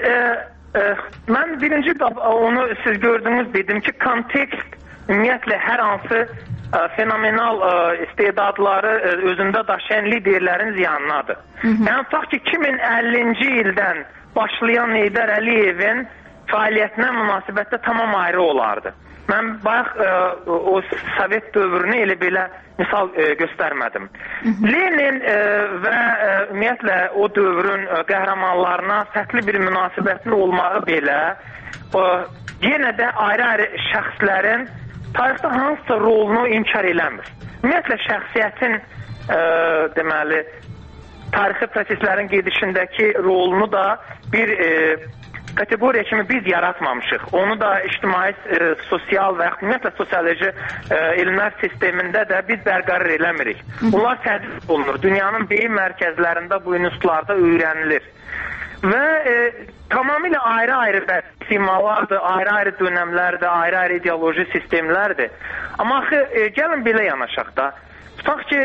Mən birinci onu siz gördünüz, dedim ki, kontekst ümumiyyətlə hər hansı fenomenal istedadları özündə daşıyan liderlərin ziyanınadır. Yəni, tutaq ki, 2050-ci ildən başlayan Heydər Əliyevin fəaliyyətinə münasibətdə tamam ayrı olardı. Mən bayaq o Sovet dövrünü elə belə misal göstərmədim. Lenin və ümumiyyətlə o dövrün qəhrəmanlarına fərqli bir münasibətin olmağı belə yenə də ayrı-ayrı şəxslərin tarixdə hansısa rolunu inkar eləmir. Ümumiyyətlə, şəxsiyyətin deməli, tarixi proseslərin gedişindəki rolunu da bir kategoriya kimi biz yaratmamışıq. Onu da ictimai, sosial və ümumiyyətlə sosioloji elmlər sistemində də biz bərqərar eləmirik. Bunlar tədris olunur. Dünyanın beyin mərkəzlərində bu institutlarda öyrənilir. Və tamamilə ayrı-ayrı simalardır, ayrı-ayrı dönəmlərdir, ayrı-ayrı ideoloji sistemlərdir. Amma axı, gəlin belə yanaşaq da. Tutaq ki,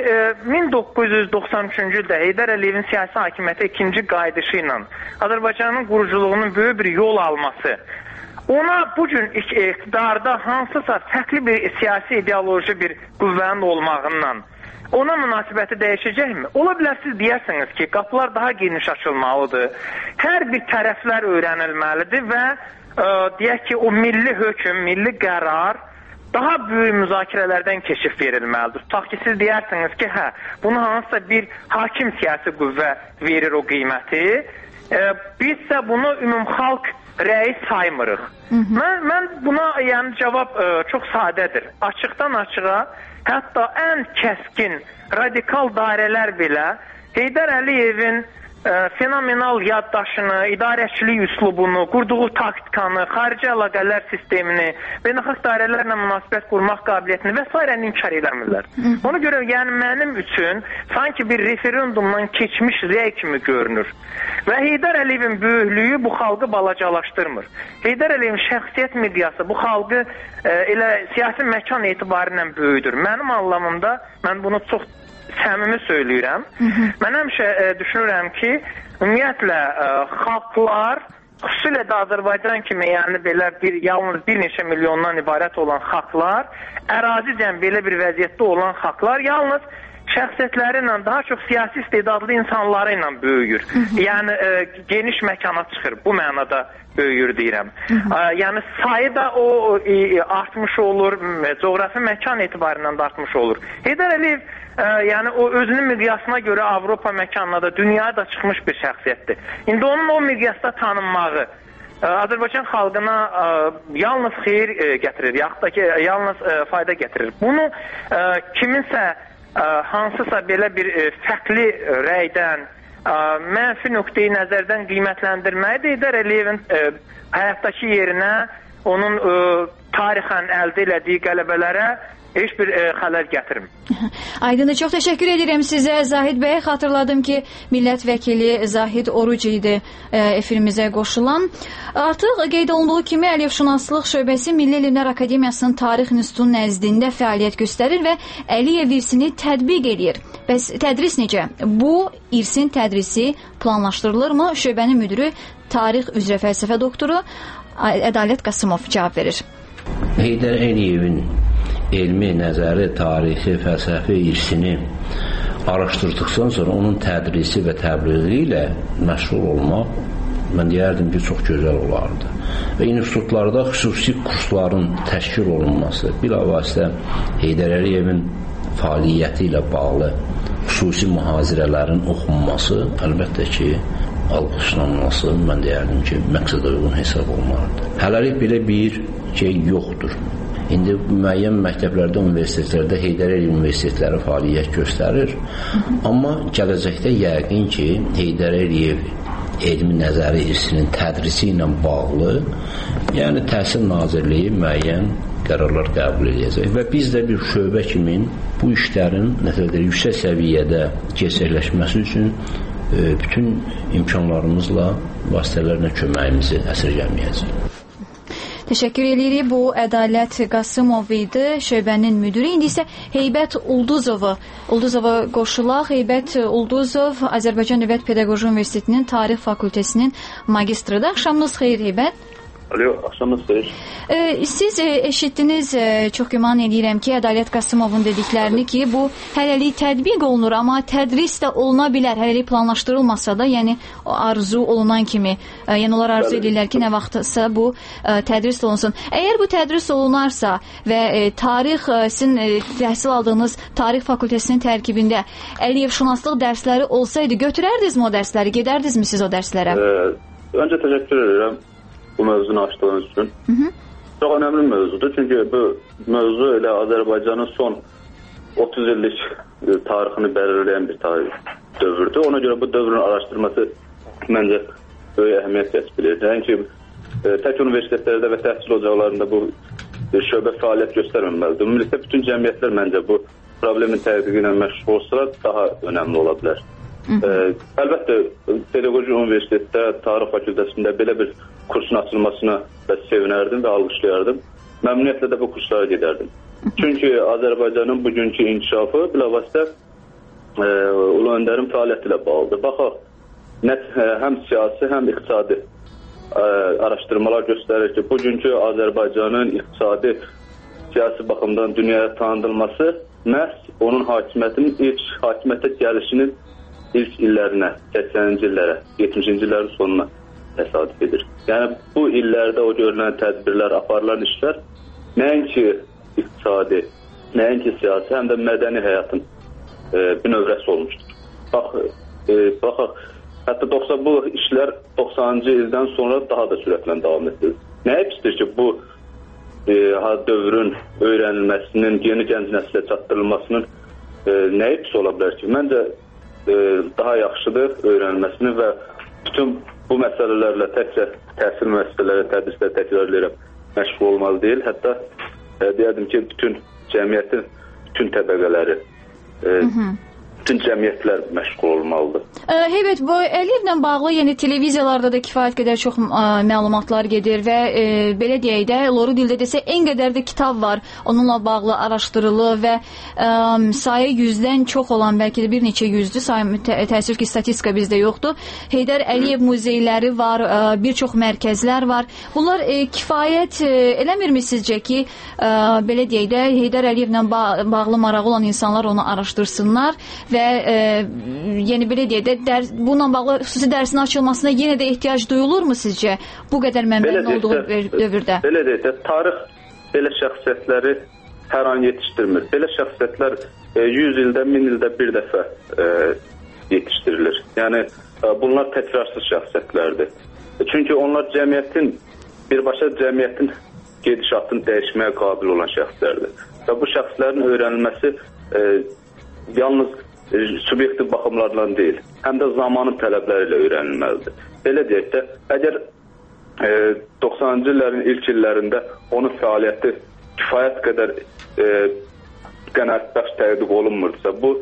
1993-cü ildə Heydər Əliyevin siyasi hakimiyyətə ikinci qayıdışı ilə Azərbaycanın quruculuğunun böyük bir yol alması, ona bugün iqtidarda hansısa fərqli bir siyasi ideoloji bir qüvvənin olmağından ona münasibəti dəyişəcəkmi? Ola bilər siz deyərsiniz ki, qapılar daha geniş açılmalıdır, hər bir tərəflər öyrənilməlidir və deyək ki, o milli hökm, milli qərar daha böyük müzakirələrdən keçib verilməlidir. Tutaq ki, siz deyərsiniz ki, bunu hansısa bir hakim siyasi qüvvə verir o qiyməti, bizsə bunu ümumxalq rəyi saymırıq. Mən buna cavab çox sadədir. Açıqdan açığa, hətta ən kəskin, radikal dairələr belə Heydər Əliyevin fenomenal yaddaşını, idarəçilik üslubunu, qurduğu taktikanı, xarici əlaqələr sistemini, beynəlxalq dairələrlə münasibət qurmaq qabiliyyətini və s. inkar eləmirlər. Ona görə, yəni mənim üçün sanki bir referendumdan keçmiş rəy kimi görünür. Və Heydər Əliyevin böyüklüyü bu xalqı balacalaşdırmır. Heydər Əliyevin şəxsiyyət miqyası bu xalqı elə siyasi məkan etibarilə böyüdür. Mənim anlamımda, mən bunu çox səmimi söyləyirəm. Mən həmişə düşünürəm ki, ümumiyyətlə xalqlar, xüsusilə də Azərbaycan kimi, yəni belə yalnız bir neçə milyondan ibarət olan xalqlar, ərazicən belə bir vəziyyətdə olan xalqlar yalnız şəxsiyyətləri ilə, daha çox siyasi istedadlı insanları ilə böyüyür. Yəni geniş məkana çıxır. Bu mənada böyüyür deyirəm. Yəni sayı da o artmış olur, coğrafi məkan etibarindən də artmış olur. Heydər Əliyev yəni o özünün miqyasına görə Avropa məkanına da, dünyaya da çıxmış bir şəxsiyyətdir. İndi onun o miqyasda tanınmağı Azərbaycan xalqına yalnız xeyir gətirir, yaxud da ki, yalnız fayda gətirir. Bunu kiminsə hansısa belə bir fərqli rəydən, mənfi nöqteyi nəzərdən qiymətləndirməyi də Heydər Əliyevin həyatdakı yerinə, onun tarixən əldə elədiyi qələbələrə heç bir xələl gətirmir. Aydındır, çox təşəkkür edirəm sizə Zahid bəy. Xatırladım ki, millət vəkili Zahid Oruc idi efirimizə qoşulan. Artıq qeyd olunduğu kimi Əliyevşünaslıq şöbəsi Milli Elmlər Akademiyasının Tarix İnstitutunun nəzdində fəaliyyət göstərir və Əliyev irsini tətbiq edir. Bəs tədris necə? Bu irsin tədrisi planlaşdırılırmı? Şöbənin müdürü, tarix üzrə fəlsəfə doktoru Ədalət Qasımov cavab verir. Heydər Əliyevin elmi, nəzəri, tarixi, fəlsəfi irsini araşdırdıqdan sonra onun tədrisi və təbliği ilə məşğul olmaq, mən deyərdim ki, çox gözəl olardı. Və institutlarda xüsusi kursların təşkil olunması, bilavasitə Heydər Əliyevin fəaliyyəti ilə bağlı xüsusi mühazirələrin oxunması, əlbəttə ki, alqışlanması, mən deyərdim ki, məqsədə uyğun hesab olmalıdır. Hələlik belə bir şey yoxdur. İndi müəyyən məktəblərdə, universitetlərdə Heydər Əliyev universitetləri fəaliyyət göstərir. Amma gələcəkdə yəqin ki, Heydər Əliyev elmi nəzəri irsinin tədrisi ilə bağlı, yəni Təhsil Nazirliyi müəyyən qərarlar qəbul edəcək və biz də bir şöbə kimi bu işlərin yüksək səviyyədə gerçəkləşməsi üçün bütün imkanlarımızla, vasitələrlə köməyimizi əsirgəməyəcək. Təşəkkür edirik. Bu Ədalət Qasımov idi, şöbənin müdiri. İndi isə Heybət Ulduzova qoşulaq. Heybət Ulduzov Azərbaycan Dövlət Pedaqoji Universitetinin Tarix Fakültəsinin magistridir. Axşamınız xeyir Heybət. Alo, axşamınız xeyir. Siz eşitdiniz, çox güman edirəm ki, Ədalət Qasımovun dediklərini ki, bu hələlik tətbiq olunur, amma tədris də oluna bilər, hələlik planlaşdırılmasa da, yəni arzu olunan kimi, yəni onlar arzu edirlər ki, nə vaxtsa bu tədris olunsun. Əgər bu tədris olunarsa və tarix, sizin təhsil aldığınız Tarix Fakültəsinin tərkibində Əliyevşünaslıq dərsləri olsaydı, götürərdinizmi o dərsləri, gedərdinizmi siz o dərslərə? Öncə təşəkkür edirəm bu mövzunu açdığınız üçün. Çox önəmli mövzudur. Çünki bu mövzu elə Azərbaycanın son 30 illik tarixini belirləyən bir tarix dövrdür. Ona görə bu dövrün araşdırması məncə böyük əhəmiyyət kəsb edir. Nəinki tək universitetlərdə və təhsil ocaqlarında bu şöbə fəaliyyət göstərməməlidir. Ümumilikdə bütün cəmiyyətlər məncə bu problemin tədqiqi ilə məşğul olsalar daha önəmli ola bilər. Əlbəttə, Pedaqoji Universitetdə, Tarix Fakültəsində belə bir kursun açılmasına da sevinərdim və alqışlayardım. Məmnuniyyətlə də bu kurslara gedərdim. Çünki Azərbaycanın bugünkü inkişafı bilavasitə Ulu Öndərin fəaliyyəti ilə bağlıdır. Baxaq, həm siyasi, həm iqtisadi araşdırmalar göstərir ki, bugünkü Azərbaycanın iqtisadi, siyasi baxımdan dünyaya tanıdılması məhz onun hakimiyyətinin ilk hakimiyyətə gəlişinin ilk illərinə, 80-ci illərə, 70-ci illərin sonuna təsadüf edir. Yəni, bu illərdə o görülən tədbirlər, aparılan işlər nəinki iqtisadi, nəinki siyasi, həm də mədəni həyatın bir növrəsi olmuşdur. Baxaq, hətta bu işlər 90-cı ildən sonra daha da sürətlə davam edilir. Nəyə pisdir ki, bu dövrün öyrənilməsinin, yeni gənc nəslə çatdırılmasının nəyə pis ola bilər ki? Məncə, daha yaxşıdır öyrənilməsini və bütün bu məsələlərlə təkcə təhsil müəssisələri, tədrislər təkrarlayaraq məşğul olmalı deyil. Hətta deyərdim ki, bütün cəmiyyətin bütün təbəqələri, bütün cəmiyyətlər məşğul olmalıdır. Heybət, bu Əliyevlə bağlı yəni televiziyalarda da kifayət qədər çox məlumatlar gedir və belə deyək də, loru dildə desə, en qədər də kitab var onunla bağlı araşdırılır və sayı 100-dən çox olan, bəlkə də bir neçə yüzdür, təəssüf ki, statistika bizdə yoxdur. Heydər Əliyev muzeyləri var, bir çox mərkəzlər var. Bunlar kifayət eləmirmi sizcə ki, belə deyək də, Heydər Əliyevlə bağlı marağı olan insanlar onu araşdırsınlar və yəni belə deyək də, bununla bağlı xüsusi dərsin açılmasına yenə də ehtiyac duyulurmu sizcə bu qədər mənbənin olduğu dövrdə? Belə deyək də, tarix belə şəxsiyyətləri hər an yetişdirmir. Belə şəxsiyyətlər 100 ildə, 1000 ildə bir dəfə yetişdirilir. Yəni, bunlar təkrarsız şəxsiyyətlərdir. Çünki onlar birbaşa cəmiyyətin gedişatını dəyişməyə qabil olan şəxslərdir. Və bu şəxslərin öyrənilməsi yalnız subyektiv baxımlarla deyil, həm də zamanın tələbləri ilə öyrənilməlidir. Belə deyək də, əgər 90-cı illərin ilk illərində onun fəaliyyəti kifayət qədər qənaətbəxş təqdiq olunmurdusa, bu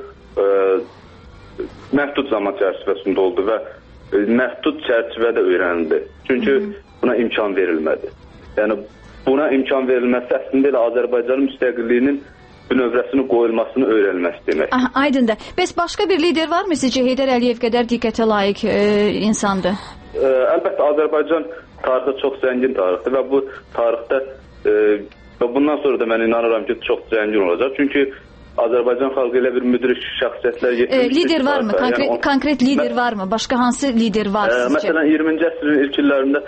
məhdud zaman çərçivəsində oldu və məhdud çərçivədə öyrənildi. Çünki buna imkan verilmədi. Yəni, buna imkan verilməsi əslində elə Azərbaycanın müstəqilliyinin növrəsinin qoyulmasını öyrənilməsi demək. Aydındır. Bəs başqa bir lider varmı sizcə Heydər Əliyev qədər diqqətə layiq insandır? Əlbəttə, Azərbaycan tarixi çox zəngin tarixdir və bu tarixdə bundan sonra da mən inanıram ki, çox zəngin olacaq. Çünki Azərbaycan xalqı ilə bir müdrik şəxsiyyətlər yetirmişdir. Lider varmı? Konkret lider varmı? Başqa hansı lider var sizcə? Məsələn, 20-ci əsrin ilk illərində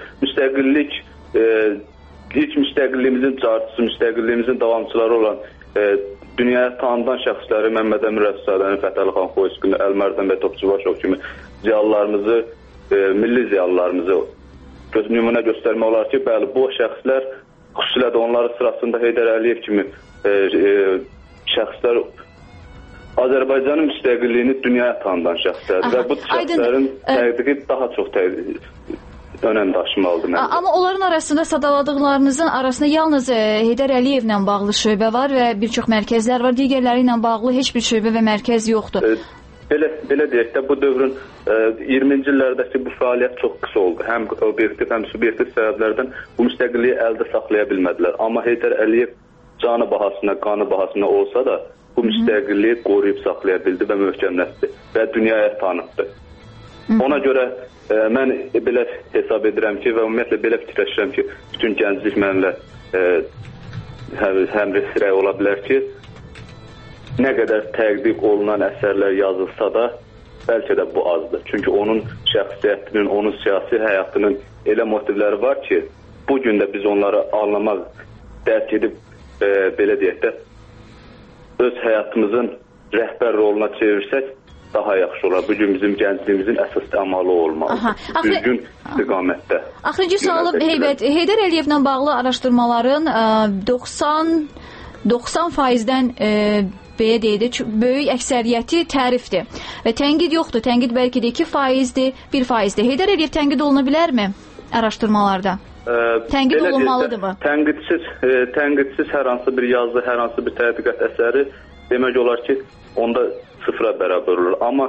ilk müstəqilliyimizin carçısı, müstəqilliyimizin davamçıları olan dünyaya tanıdan şəxsləri Məmməd Əmin Rəssadəni, Fətəli xan Xoyskini, Əlmərdən və Topçubaşov kimi ziyalılarımızı, milli ziyalılarımızı nümunə göstərmək olar ki, bəli, bu şəxslər, xüsusilə də onların sırasında Heydər Əliyev kimi şəxslər Azərbaycanın müstəqilliyini dünyaya tanıdan şəxslərdir və bu şəxslərin təqdiqi daha çox önəm daşımalıdır məncə. Amma onların arasında sadaladıqlarınızın arasında yalnız Heydər Əliyevlə bağlı şöbə var və bir çox mərkəzlər var. Digərləri ilə bağlı heç bir şöbə və mərkəz yoxdur. Belə deyək də, bu dövrün 20-ci illərdəki bu fəaliyyət çox qısa oldu. Həm obyektiv, həm subyektiv səbəblərdən bu müstəqilliyi əldə saxlaya bilmədilər. Amma Heydər Əliyev canı bahasına, qanı bahasına olsa da bu müstəqilliyi qoruyub saxlaya bildi və möhkəmlətdi və dünyaya tanıtdı. Ona görə mən belə hesab edirəm ki, və ümumiyyətlə belə fikirləşirəm ki, bütün gənclik mənimlə həmrəy ola bilər ki, nə qədər təqdiq olunan əsərlər yazılsa da, bəlkə də bu azdır. Çünki onun şəxsiyyətinin, onun siyasi həyatının elə motivləri var ki, bugün də biz onları anlamaq, dərk edib, belə deyək də, öz həyatımızın rəhbər roluna çevirsək, daha yaxşı olar. Bugün bizim gəncliyimizin əsas əmalı olmalıdır. Düzgün istiqamətdə. Axırıncı sualım, Heydər Əliyevlə bağlı araşdırmaların 90%-dən belə deyək, böyük əksəriyyəti tərifdir. Və tənqid yoxdur. Tənqid bəlkə də 2%-dir, 1%-dir. Heydər Əliyev tənqid oluna bilərmi araşdırmalarda? Tənqid olunmalıdır mı? Tənqidsiz hər hansı bir yazı, hər hansı bir tədqiqat əsəri demək olar ki, onda sıfıra bərabər olur. Amma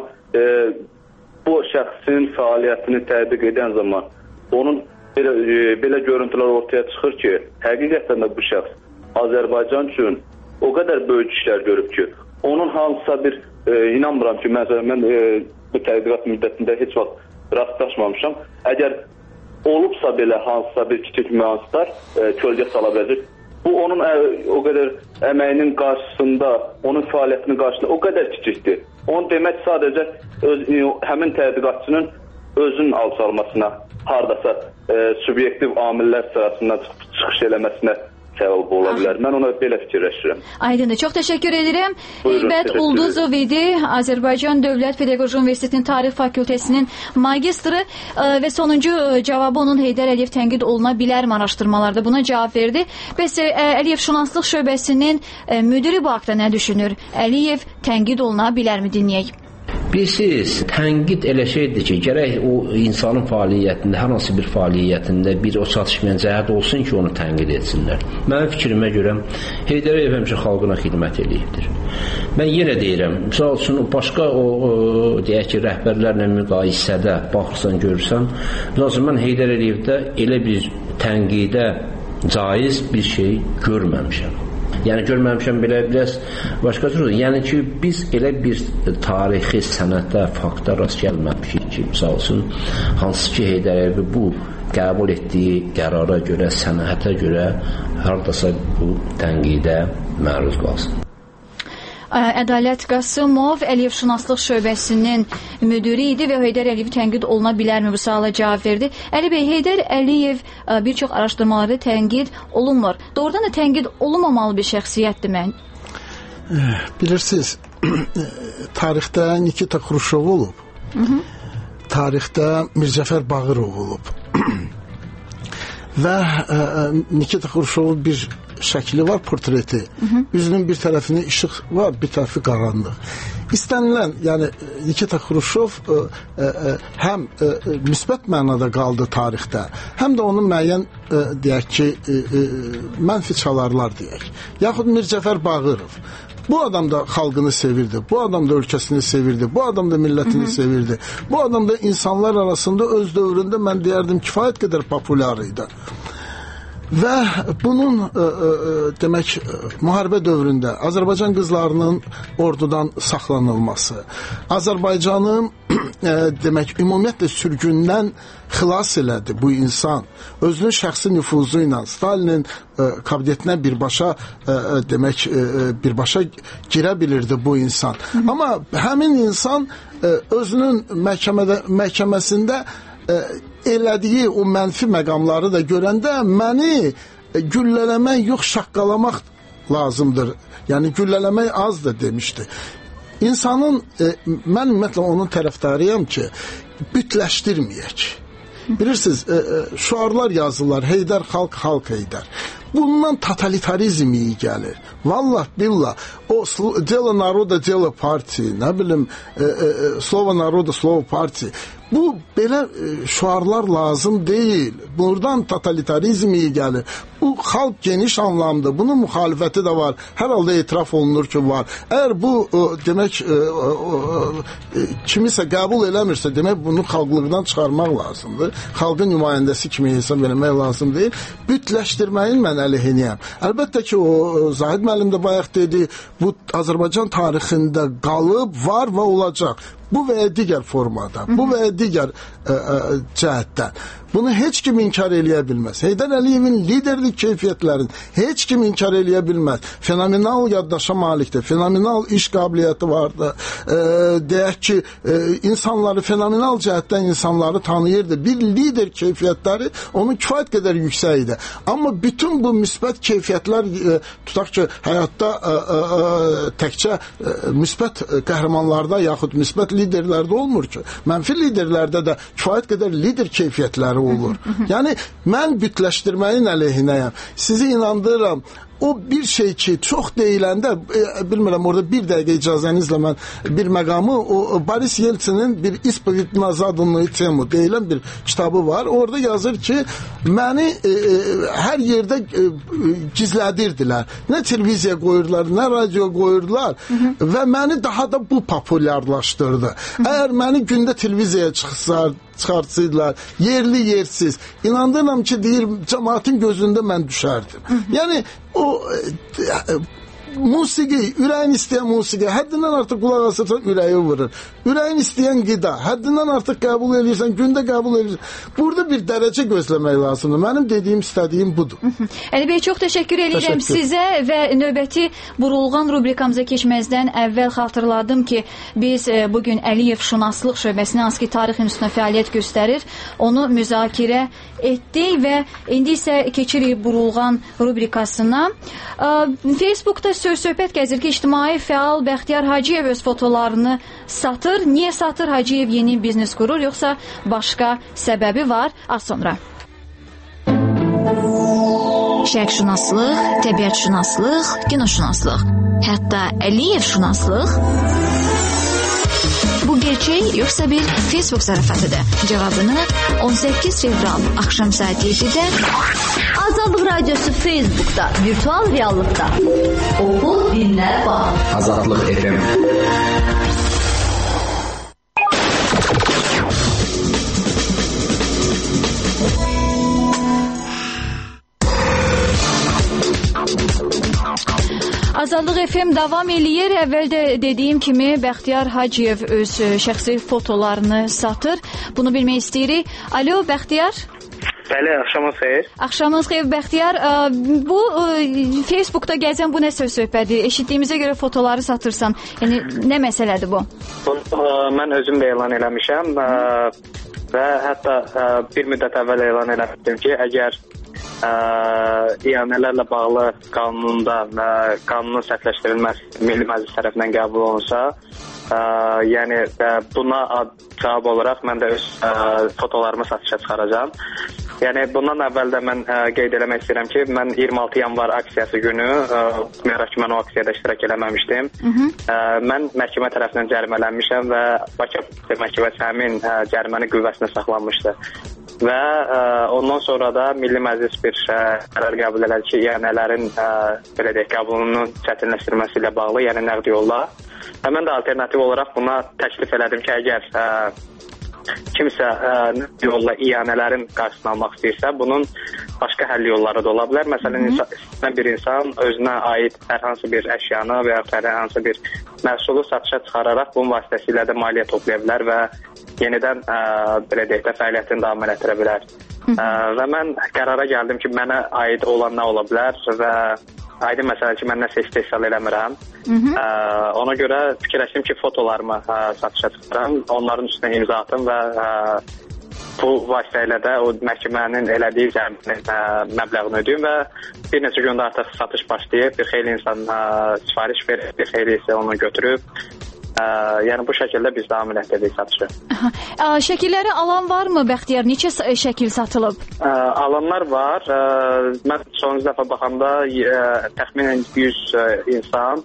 bu şəxsin fəaliyyətini tədqiq edən zaman onun belə görüntülər ortaya çıxır ki, həqiqətən də bu şəxs Azərbaycan üçün o qədər böyük işlər görüb ki, onun hansısa bir, inanmıram ki, məsələn, mən bu tədqiqat müddətində heç vaxt rastlaşmamışam. Əgər olubsa belə hansısa bir kiçik nüanslar kölgə sala biləcək, bu onun o qədər əməyinin qarşısında, onun fəaliyyətinin qarşısında o qədər kiçikdir. Onu demək sadəcə həmin tədqiqatçının özünün alçalmasına, hardasa subyektiv amillər sırasından çıxış eləməsinə səbəb ola bilər. Mən ona belə fikirləşirəm. Aydındır. Çox təşəkkür edirəm. Heybət Ulduzov idi. Azərbaycan Dövlət Pedaqoji Universitetinin Tarix Fakültəsinin magistri və sonuncu cavabı onun Heydər Əliyev tənqid oluna bilərmi araşdırmalarda buna cavab verdi. Bəs Əliyev Şünaslıq şöbəsinin müdiri bu haqda nə düşünür? Əliyev tənqid oluna bilərmi, dinləyək. Bilirsiniz, tənqid elə şeydir ki, gərək o insanın fəaliyyətində, hər hansı bir fəaliyyətində bir o çatışmayan cəhət olsun ki, onu tənqid etsinlər. Mənim fikrimə görə Heydər Əliyev həmişə xalqına xidmət edibdir. Mən yenə deyirəm, misal üçün başqa deyək ki, rəhbərlərlə müqayisədə baxırsan, görürsən, misal üçün mən Heydər Əliyevdə elə bir tənqidə caiz bir şey görməmişəm. Yəni görməmişəm belə biraz başqa cür. Yəni ki, biz elə bir tarixi sənətdə, fakta rast gəlməmişik ki, misal üçün, hansı ki, Heydər Əliyev bu qəbul etdiyi qərara görə, sənətə görə hardasa bu tənqidə məruz qalsın. Ədalət Qasımov Əliyev Şünaslıq şöbəsinin müdiri idi və Heydər Əliyev tənqid oluna bilərmi bu suala cavab verdi. Əli bəy, Heydər Əliyev bir çox araşdırmalarda tənqid olunmur. Doğrudan da tənqid olunmamalı bir şəxsiyyətdir mən. Bilirsiniz, tarixdə Nikita Xruşov olub, tarixdə Mirzəcəfər Bağırov olub və Nikita Xruşovun bir şəkli var, portreti. Üzünün bir tərəfində işıq var, bir tərəfi qaranlıq. İstənilən, yəni Nikita Xruşov həm müsbət mənada qaldı tarixdə, həm də onun müəyyən, deyək ki, mənfi çalarlar deyək. Yaxud Mirzəcəfər Bağırov. Bu adam da xalqını sevirdi, bu adam da ölkəsini sevirdi, bu adam da millətini sevirdi. Bu adam da insanlar arasında öz dövründə mən deyərdim kifayət qədər populyar idi. Və bunun demək müharibə dövründə Azərbaycan qızlarının ordudan saxlanılması, Azərbaycanın demək ümumiyyətlə sürgündən xilas elədi bu insan. Özünün şəxsi nüfuzu ilə Stalinin kabinetinə birbaşa demək birbaşa girə bilirdi bu insan. Amma həmin insan özünün məhkəməsində elədiyi o mənfi məqamları da görəndə məni güllələmək yox, şaqqalamaq lazımdır. Yəni güllələmək azdır demişdi. İnsanın, mən ümumiyyətlə onun tərəfdarıyam ki, bütləşdirməyək. Bilirsiniz, şuarlar yazırlar, Heydər xalq, xalq Heydər. Bundan totalitarizm iyi gəlir. Vallah, billah, o Delo Naroda, Delo Parti, nə bilim, Slovo Naroda, Slovo Parti. Bu belə şuarlar lazım deyil. Buradan totalitarizm iyi gəlir. Bu xalq geniş anlamda, bunun müxalifəti də var. Hər halda etiraf olunur ki, var. Əgər bu demək kimisə qəbul eləmirsə, demək bunu xalqlıqdan çıxarmaq lazımdır. Xalqın nümayəndəsi kimi hesab eləmək lazım deyil. Bütləşdirməyin mən əleyhinəyəm. Əlbəttə ki, o Zahid müəllim də bayaq dedi, bu Azərbaycan tarixində qalıb, var və olacaq. Bu və digər formada, bu və digər cəhətdən. Bunu heç kim inkar eləyə bilməz. Heydər Əliyevin liderlik keyfiyyətlərini heç kim inkar eləyə bilməz. Fenomenal yaddaşa malikdir, fenomenal iş qabiliyyəti vardı. Deyək ki, insanları, fenomenal cəhətdən insanları tanıyırdı. Bir lider keyfiyyətləri onun kifayət qədər yüksək idi. Amma bütün bu müsbət keyfiyyətlər, tutaq ki, həyatda təkcə müsbət qəhrəmanlarda yaxud müsbət liderlərdə olmur ki. Mənfi liderlərdə də kifayət qədər lider keyfiyyətləri olur. Yəni, mən bütləşdirməyin əleyhinəyəm. Sizi inandırıram. O bir şey ki, çox deyiləndə, bilmirəm, orada bir dəqiqə icazənizlə mən bir məqamı, o Boris Yeltsinin bir İspoved na zadanную temu deyilən bir kitabı var. Orada yazır ki, məni hər yerdə gizlədirdilər. Nə televiziya qoyurdular, nə radio qoyurdular və məni daha da bu populyarlaşdırdı. Əgər məni gündə televiziyaya çıxartsaydılar, yerli yersiz, inandırıram ki, deyir, cəmaatın gözündə mən düşərdim. Yəni, o musiqi, ürəyin istəyən musiqi, həddindən artıq qulaq asırsan ürəyi vurur. Ürəyin istəyən qida, həddindən artıq qəbul edirsən, gündə qəbul edirsən. Burada bir dərəcə gözləmək lazımdır. Mənim dediyim, istədiyim budur. Əli bəy, çox təşəkkür edirəm sizə və növbəti burulğan rubrikamıza keçməzdən əvvəl xatırladım ki, biz bugün Əliyev Şünaslıq şöbəsinin hansı ki, Tarix İnstitutuna fəaliyyət göstərir, onu müzakirə etdik və indi isə keçirik burulğan rubrikasına. Facebookda söhbət gəzir ki, ictimai fəal Bəxtiyar Hacıyev öz fotolarını satır. Niyə satır? Hacıyev yeni biznes qurur, yoxsa başqa səbəbi var? Az sonra. Şərqşünaslıq, təbiətşünaslıq, kinoşünaslıq, hətta Əliyev şünaslıq. Bu gerçək yoxsa bir Facebook zarafatıdır? Cavabını 18 fevral axşam saat 7-də Azadlıq Radiosu Facebook'da, virtual reallıqda. Oxu, dinlə, bax. Azadlıq FM. Azadlıq FM davam eləyir. Əvvəldə dediyim kimi Bəxtiyar Hacıyev öz şəxsi fotolarını satır. Bunu bilmək istəyirik. Alo, Bəxtiyar. Bəli, axşamınız xeyir. Axşamınız xeyir, Bəxtiyar. Bu Facebookda gəzən bu nə söhbətidir? Eşitdiyimizə görə fotoları satırsan. Yəni, nə məsələdir bu? Mən özüm də elan eləmişəm və hətta bir müddət əvvəl elan eləmişdim ki, əgər iyanələrlə bağlı qanunun sərtləşdirilməsi Milli Məclis tərəfindən qəbul olunsa, yəni buna cavab olaraq mən də öz fotolarımı satışa çıxaracağam. Yəni bundan əvvəl də mən qeyd eləmək istəyirəm ki, mən 26 yanvar aksiyası günü ki, mən o aksiyada iştirak eləməmişdim. Mən məhkəmə tərəfindən cərimələnmişəm və Bakı məhkəməsi həmin cəriməni qüvvəsində saxlanmışdı. Və ondan sonra da Milli Məclis bir qərar qəbul elədi ki, iyanələrin belə deyək, qəbulunun çətinləşdirməsi ilə bağlı, yəni nəqd yolla. Və mən də alternativ olaraq buna təklif elədim ki, əgər kimsə nəqd yolla iyanələrin qarşısını almaq istəyirsə, bunun başqa həll yolları da ola bilər. Məsələn, bir insan özünə aid hər hansı bir əşyanı və ya hər hansı bir məhsulu satışa çıxararaq bunun vasitəsilə də maliyyə toplaya bilər və yenidən belə deyək də fəaliyyətini davam etdirə bilər. Və mən qərara gəldim ki, mənə aid olan nə ola bilər və aydın məsələ ki, mən nəsə istehsal eləmirəm. Ona görə fikirləşdim ki, fotolarımı satışa çıxıram, onların üstünə imza atım və bu vasitə ilə də o məhkəmənin elədiyi cəriminin məbləğini ödəyim və bir neçə gündə artıq satış başlayıb, bir xeyli insan sifariş verir, bir xeyli isə onu götürüb. Yəni bu şəkildə biz davam etdirdik satışı. Şəkilləri alan varmı, Bəxtiyar? Neçə şəkil satılıb? Alanlar var. Mən sonuncu dəfə baxanda təxminən 100 insan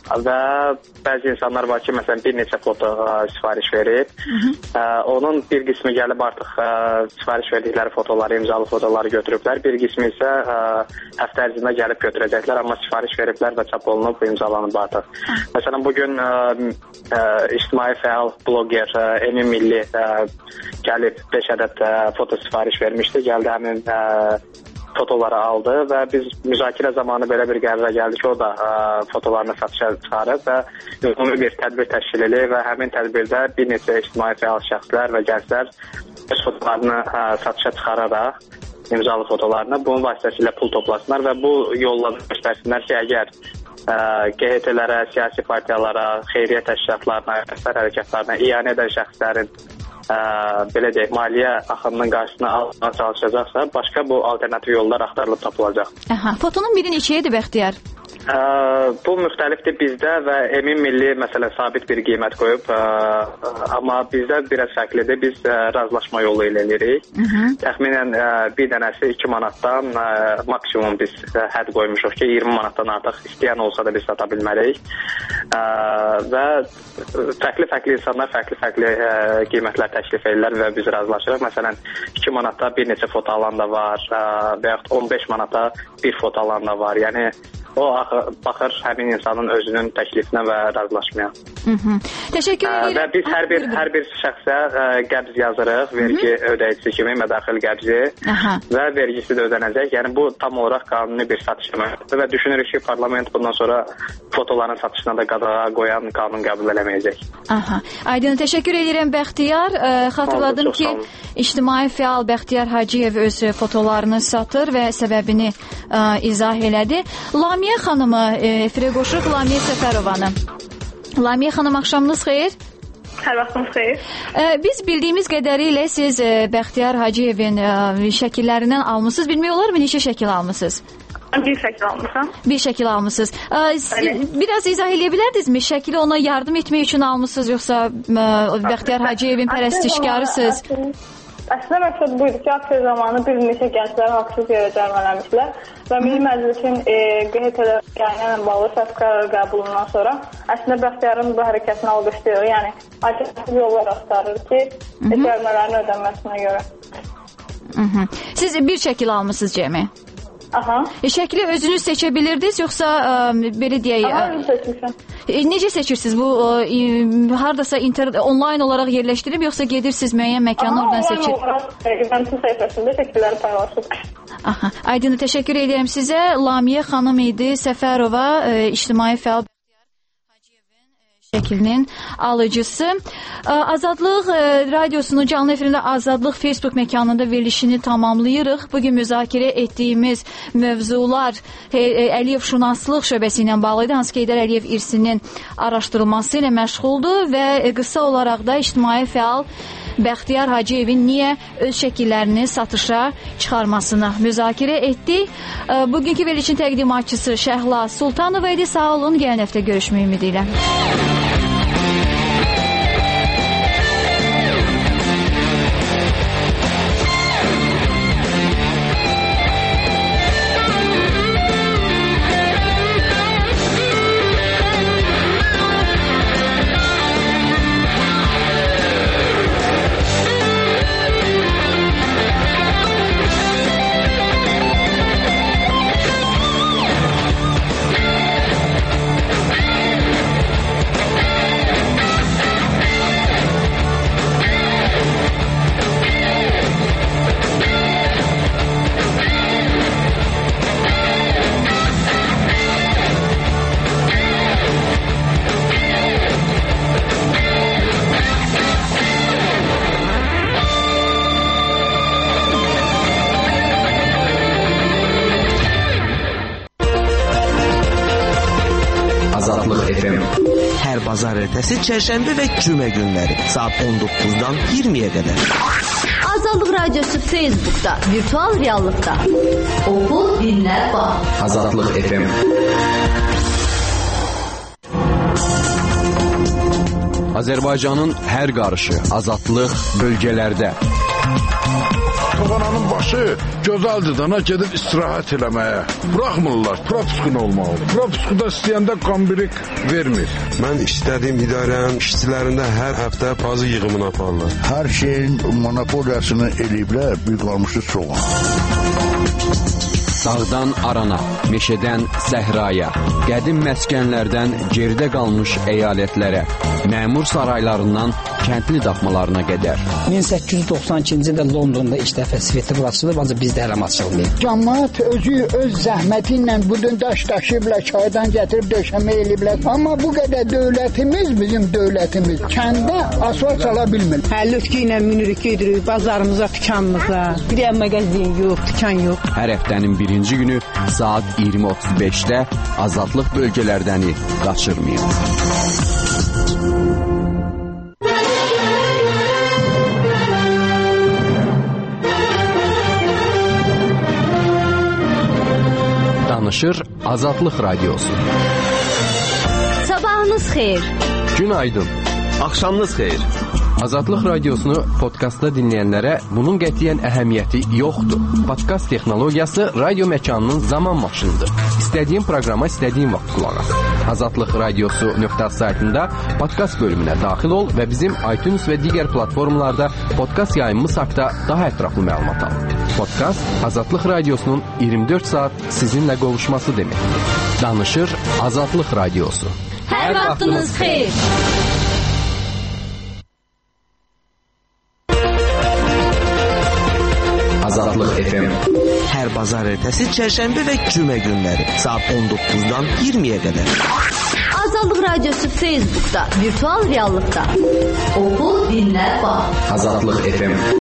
və bəzi insanlar var ki, məsələn, bir neçə foto sifariş verib. Onun bir qismi gəlib artıq sifariş verdikləri fotoları, imzalı fotoları götürüblər. Bir qismi isə həftə ərzində gəlib götürəcəklər, amma sifariş veriblər və çap olunub, imzalanıb artıq. Məsələn, bugün ictimai fəal bloger Emin Milli gəlib 5 ədəd foto sifariş vermişdi. Gəldi həmin fotoları aldı və biz müzakirə zamanı belə bir qərara gəldik ki, o da fotolarını satışa çıxarıb və ümumi bir tədbir təşkil edir və həmin tədbirdə bir neçə ictimai fəal şəxslər və gənclər öz fotolarını satışa çıxararaq imzalı fotolarını bunun vasitəsilə pul toplasınlar və bu yolla göstərsinlər ki, əgər QHT-lərə, siyasi partiyalara, xeyriyyə təşkilatlarına, əsər hərəkətlərinə iyanə edən şəxslərin belə deyək, maliyyə axınının qarşısını almağa çalışacaqsa, başqa bu alternativ yollar axtarılıb tapılacaq. Fotonun biri neçəyədir Bəxtiyar? Bu müxtəlifdir bizdə və Emin Milli məsələn sabit bir qiymət qoyub, amma bizdə biraz fərqlidir. Biz razılaşma yolu ilə eləyirik. Təxminən bir dənəsi 2 manatdan maksimum biz hədd qoymuşuq ki, 20 manatdan artıq istəyən olsa da biz sata bilmərik. Və fərqli insanlar fərqli qiymətlər təklif edirlər və biz razılaşırıq. Məsələn, 2 manatda bir neçə foto alan da var və yaxud 15 manata bir foto alan da var. Yəni o baxır həmin insanın özünün təklifinə və razılaşmaya. Təşəkkür edirəm. Və biz hər bir şəxsə qəbz yazırıq, vergi ödəyicisi kimi mədaxil qəbzi və vergisi də ödənəcək. Yəni bu tam olaraq qanuni bir satış deməkdir və düşünürük ki, parlament bundan sonra fotoların satışına da qadağa qoyan qanun qəbul eləməyəcək. Aydın, təşəkkür edirəm Bəxtiyar. Xatırladım ki, ictimai fəal Bəxtiyar Hacıyev öz fotolarını satır və səbəbini izah elədi. Lamiyə xanımı efirə qoşuruq, Lamiyə Səfərovanı. Lamiyə xanım, axşamınız xeyir. Hər vaxtınız xeyir. Biz bildiyimiz qədərilə siz Bəxtiyar Hacıyevin şəkillərindən almışsınız. Bilmək olar mı, neçə şəkil almışsınız? Bir şəkil almışam. Bir şəkil almışsınız. Biraz izah edə bilərdinizmi? Şəkili ona yardım etmək üçün almışsınız, yoxsa Bəxtiyar Hacıyevin pərəstişkarısınız? Əslində məqsəd buydu ki, aksiya zamanı bir neçə gənclər haqsız yerə cərmələmişlər və Milli Məclisin QHT-lər ilə bağlı səs qərarı qəbulundan sonra əslində Bəxtiyarın bu hərəkətini alqışlayır. Yəni, alternativ yollar axtarır ki, cərmələrin ödənməsinə görə. Siz bir şəkil almışsınız Cəmi? Şəkili özünüz seçə bilirdiniz, yoxsa belə deyək? Özüm seçmişəm. Necə seçirsiniz? Bu hardasa onlayn olaraq yerləşdirib, yoxsa gedirsiniz müəyyən məkanı oradan seçir? Onlayn olaraq evəntin səhifəsində şəkilləri paylaşıb. Aydın, təşəkkür edirəm sizə. Lamiyə xanım idi, Səfərova, ictimai fəal şəklinin alıcısı. Azadlıq radiosunu canlı efirində Azadlıq Facebook məkanında verilişini tamamlayırıq. Bugün müzakirə etdiyimiz mövzular Əliyev şünaslıq şöbəsi ilə bağlıdır. Hansı ki, Heydər Əliyev irsinin araşdırılması ilə məşğuldur və qısa olaraq da ictimai fəal Bəxtiyar Hacıyevin niyə öz şəkillərini satışa çıxarmasını müzakirə etdik. Bugünkü verilişin təqdimatçısı Şəhla Sultanova idi. Sağ olun, gələn həftə görüşmək ümidi ilə. Bazar ertəsi, çərşənbə və cümə günləri saat 19-dan 20-yə qədər. Azadlıq Radiosu Facebookda, virtual reallıqda. Oxu, dinlə, bax. Azadlıq FM. Azərbaycanın hər qarışı, azadlıq bölgələrdə. Toğananın başı gözəldir dana gedib istirahət eləməyə. Buraxmırlar, propiskun olmalı. Propiskuda istəyəndə qambirik vermir. Mən istədiyim idarənin işçilərində hər həftə pazı yığımını aparırlar. Hər şeyin monopoliyasını eləyiblər, bir qalmışı çox. Dağdan arana, meşədən səhraya, qədim məskənlərdən geridə qalmış əyalətlərə, məmur saraylarından kəndli daxmalarına qədər. 1892-ci ildə Londonda ilk dəfə svetofor açılıb, ancaq bizdə hələ açılmayıb. Cəmaət özü öz zəhməti ilə budun daş daşıyıblar, çaydan gətirib döşəmə eləyiblər. Amma bu qədər dövlətimiz, bizim dövlətimiz kəndə asfalt sala bilmir. Həllütkü ilə minirik, gedirik bazarımıza, dükanımıza. Bir yer mağazin yox, dükan yox. Hər həftənin birinci günü saat 20:35-də azadlıq bölgələrdəni qaçırmayın. Danışır Azadlıq Radiosu. Sabahınız xeyir. Günaydın. Axşamınız xeyir. Azadlıq Radiosunu podkastda dinləyənlərə bunun qətiyyən əhəmiyyəti yoxdur. Podkast texnologiyası radio məkanının zaman maşınıdır. İstədiyin proqrama istədiyin vaxt qulaq as. Azadlıq Radiosu.az saytında podkast bölümünə daxil ol və bizim iTunes və digər platformalarda podkast yayımımız haqqında daha ətraflı məlumat al. Podkast Azadlıq Radiosunun 24 saat sizinlə qovuşması deməkdir. Danışır Azadlıq Radiosu. Hər vaxtınız xeyir. Azadlıq FM. Hər bazar ertəsi, çərşənbə və cümə günləri saat 19-dan 20-yə qədər. Azadlıq Radiosu Facebook'da, virtual reallıqda. Oku, dinlə, bax. Azadlıq FM.